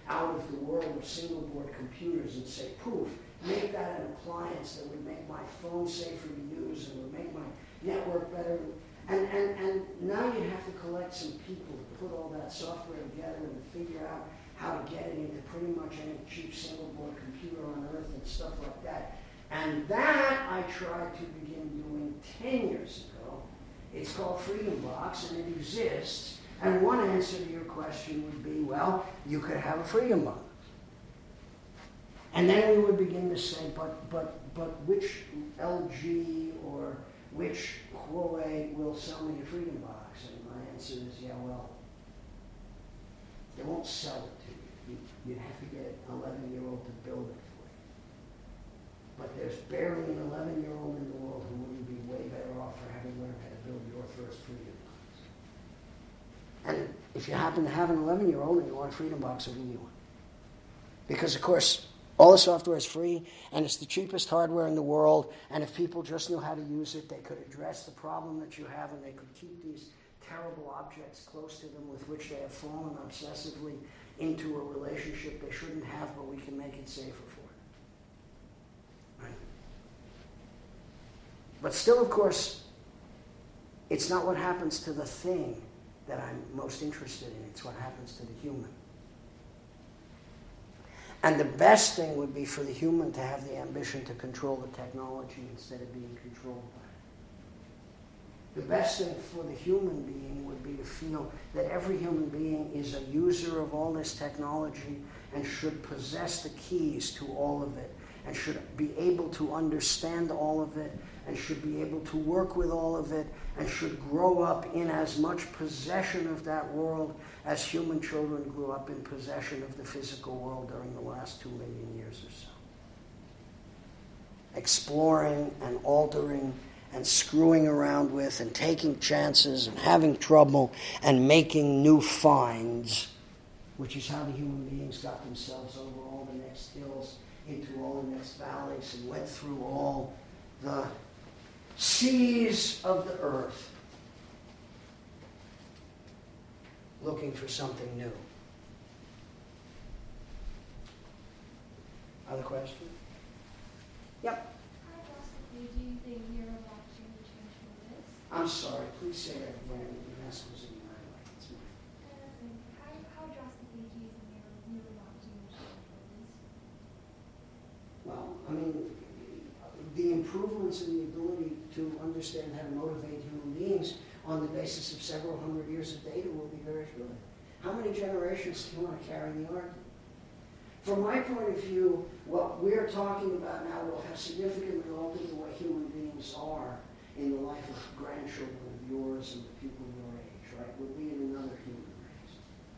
out of the world of single-board computers and say, poof, make that an appliance that would make my phone safer to use and would make my network better. And, and, and now you have to collect some people to put all that software together and to figure out how to get it into pretty much any cheap single-board computer on Earth and stuff like that. And that I tried to begin doing ten years ago. It's called Freedom Box, and it exists. And one answer to your question would be, well, you could have a Freedom Box. And then we would begin to say, but but but which L G or which Huawei will sell me a Freedom Box? And my answer is, yeah, well, they won't sell it to you. You'd have to get an eleven-year-old to build it for you. But there's barely an eleven-year-old in the world who wouldn't be way better off for having learned how to build your first Freedom Box. And if you happen to have an eleven-year-old and you want a Freedom Box, I'll give you one. Because, of course, all the software is free, and it's the cheapest hardware in the world, and if people just knew how to use it, they could address the problem that you have, and they could keep these terrible objects close to them with which they have fallen obsessively into a relationship they shouldn't have, but we can make it safer for them. Right? But still, of course, it's not what happens to the thing that I'm most interested in. It's what happens to the human. And the best thing would be for the human to have the ambition to control the technology instead of being controlled by it. The best thing for the human being would be to feel that every human being is a user of all this technology and should possess the keys to all of it and should be able to understand all of it and should be able to work with all of it and should grow up in as much possession of that world as human children grew up in possession of the physical world during the last two million years or so. Exploring and altering and screwing around with and taking chances and having trouble and making new finds, which is how the human beings got themselves over all the next hills, into all the next valleys, and went through all the seas of the earth looking for something new. Other question? Yep. How drastically do you think neuromarketing will change from this? I'm sorry, please say that when the mess was in my life. It's mine. How, how drastically do you think neuro, neuromarketing will change from this? Well, I mean, the improvements in the ability to understand how to motivate human beings on the basis of several hundred years of data will be very good. How many generations do you want to carry the argument? From my point of view, what we're talking about now will have significantly altered the way human beings are in the life of grandchildren of yours and the people your age, right? We'll be in another human race.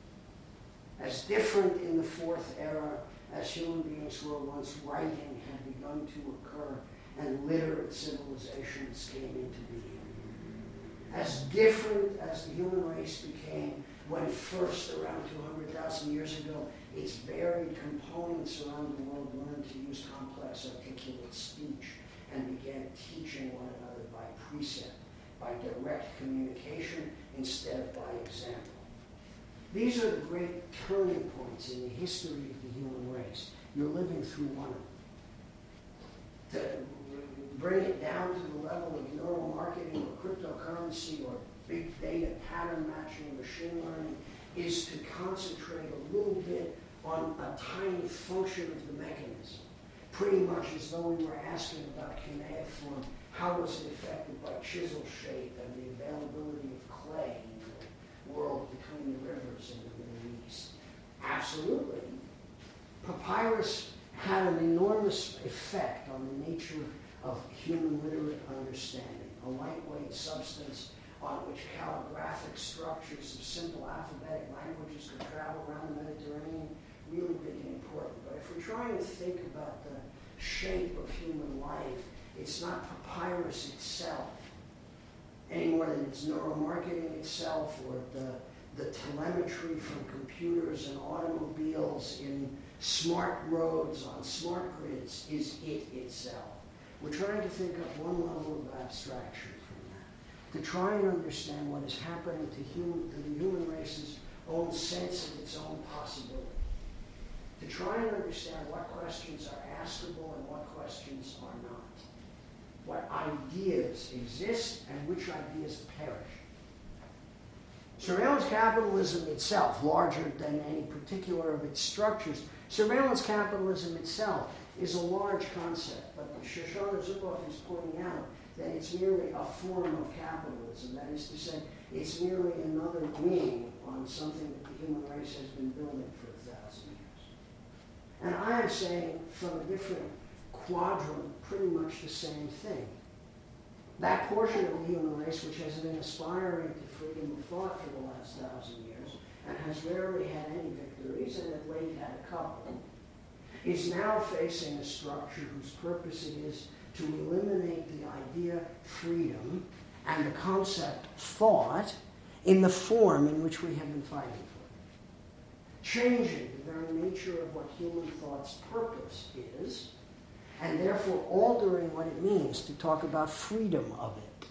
As different in the fourth era as human beings were once writing had begun to occur and literate civilizations came into being. As different as the human race became when first, around two hundred thousand years ago, its varied components around the world learned to use complex articulate speech and began teaching one another by precept, by direct communication instead of by example. These are the great turning points in the history of the human race. You're living through one of them. To bring it down to the level of neuromarketing or cryptocurrency or big data pattern matching, machine learning, is to concentrate a little bit on a tiny function of the mechanism. Pretty much as though we were asking about cuneiform, how was it affected by chisel shape and the availability of clay in the world between the rivers in the Middle East? Absolutely. Papyrus had an enormous effect on the nature of human literate understanding, a lightweight substance on which calligraphic structures of simple alphabetic languages could travel around the Mediterranean, really big and important. But if we're trying to think about the shape of human life, it's not papyrus itself, any more than it's neuromarketing itself or the, the telemetry from computers and automobiles in smart roads on smart grids is it itself. We're trying to think up one level of abstraction from that, to try and understand what is happening to, human, to the human race's own sense of its own possibility. to try and understand what questions are askable and what questions are not, what ideas exist and which ideas perish. Surveillance capitalism itself, larger than any particular of its structures, surveillance capitalism itself is a large concept, but Shoshana Zuboff is pointing out that it's merely a form of capitalism. That is to say, it's merely another wing on something that the human race has been building for a thousand years. And I am saying from a different quadrant pretty much the same thing. That portion of the human race which has been aspiring to freedom of thought for the last thousand years and has rarely had any victories and of late had a couple, is now facing a structure whose purpose it is to eliminate the idea freedom and the concept thought in the form in which we have been fighting for. Changing the very nature of what human thought's purpose is, and therefore altering what it means to talk about freedom of it.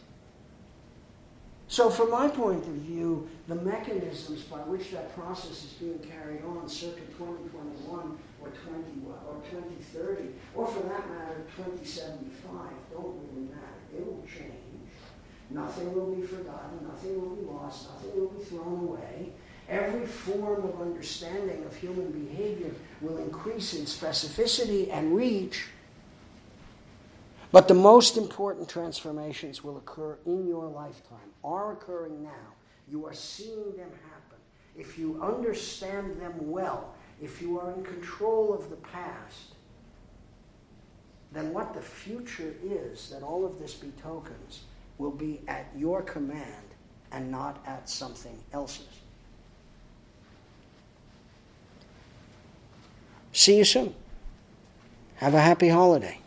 So from my point of view, the mechanisms by which that process is being carried on circa twenty twenty-one or twenty or twenty thirty, or for that matter twenty seventy-five, don't really matter. It will change. Nothing will be forgotten, nothing will be lost, nothing will be thrown away. Every form of understanding of human behavior will increase in specificity and reach. But the most important transformations will occur in your lifetime, are occurring now. You are seeing them happen. If you understand them well, if you are in control of the past, then what the future is that all of this betokens will be at your command and not at something else's. See you soon. Have a happy holiday.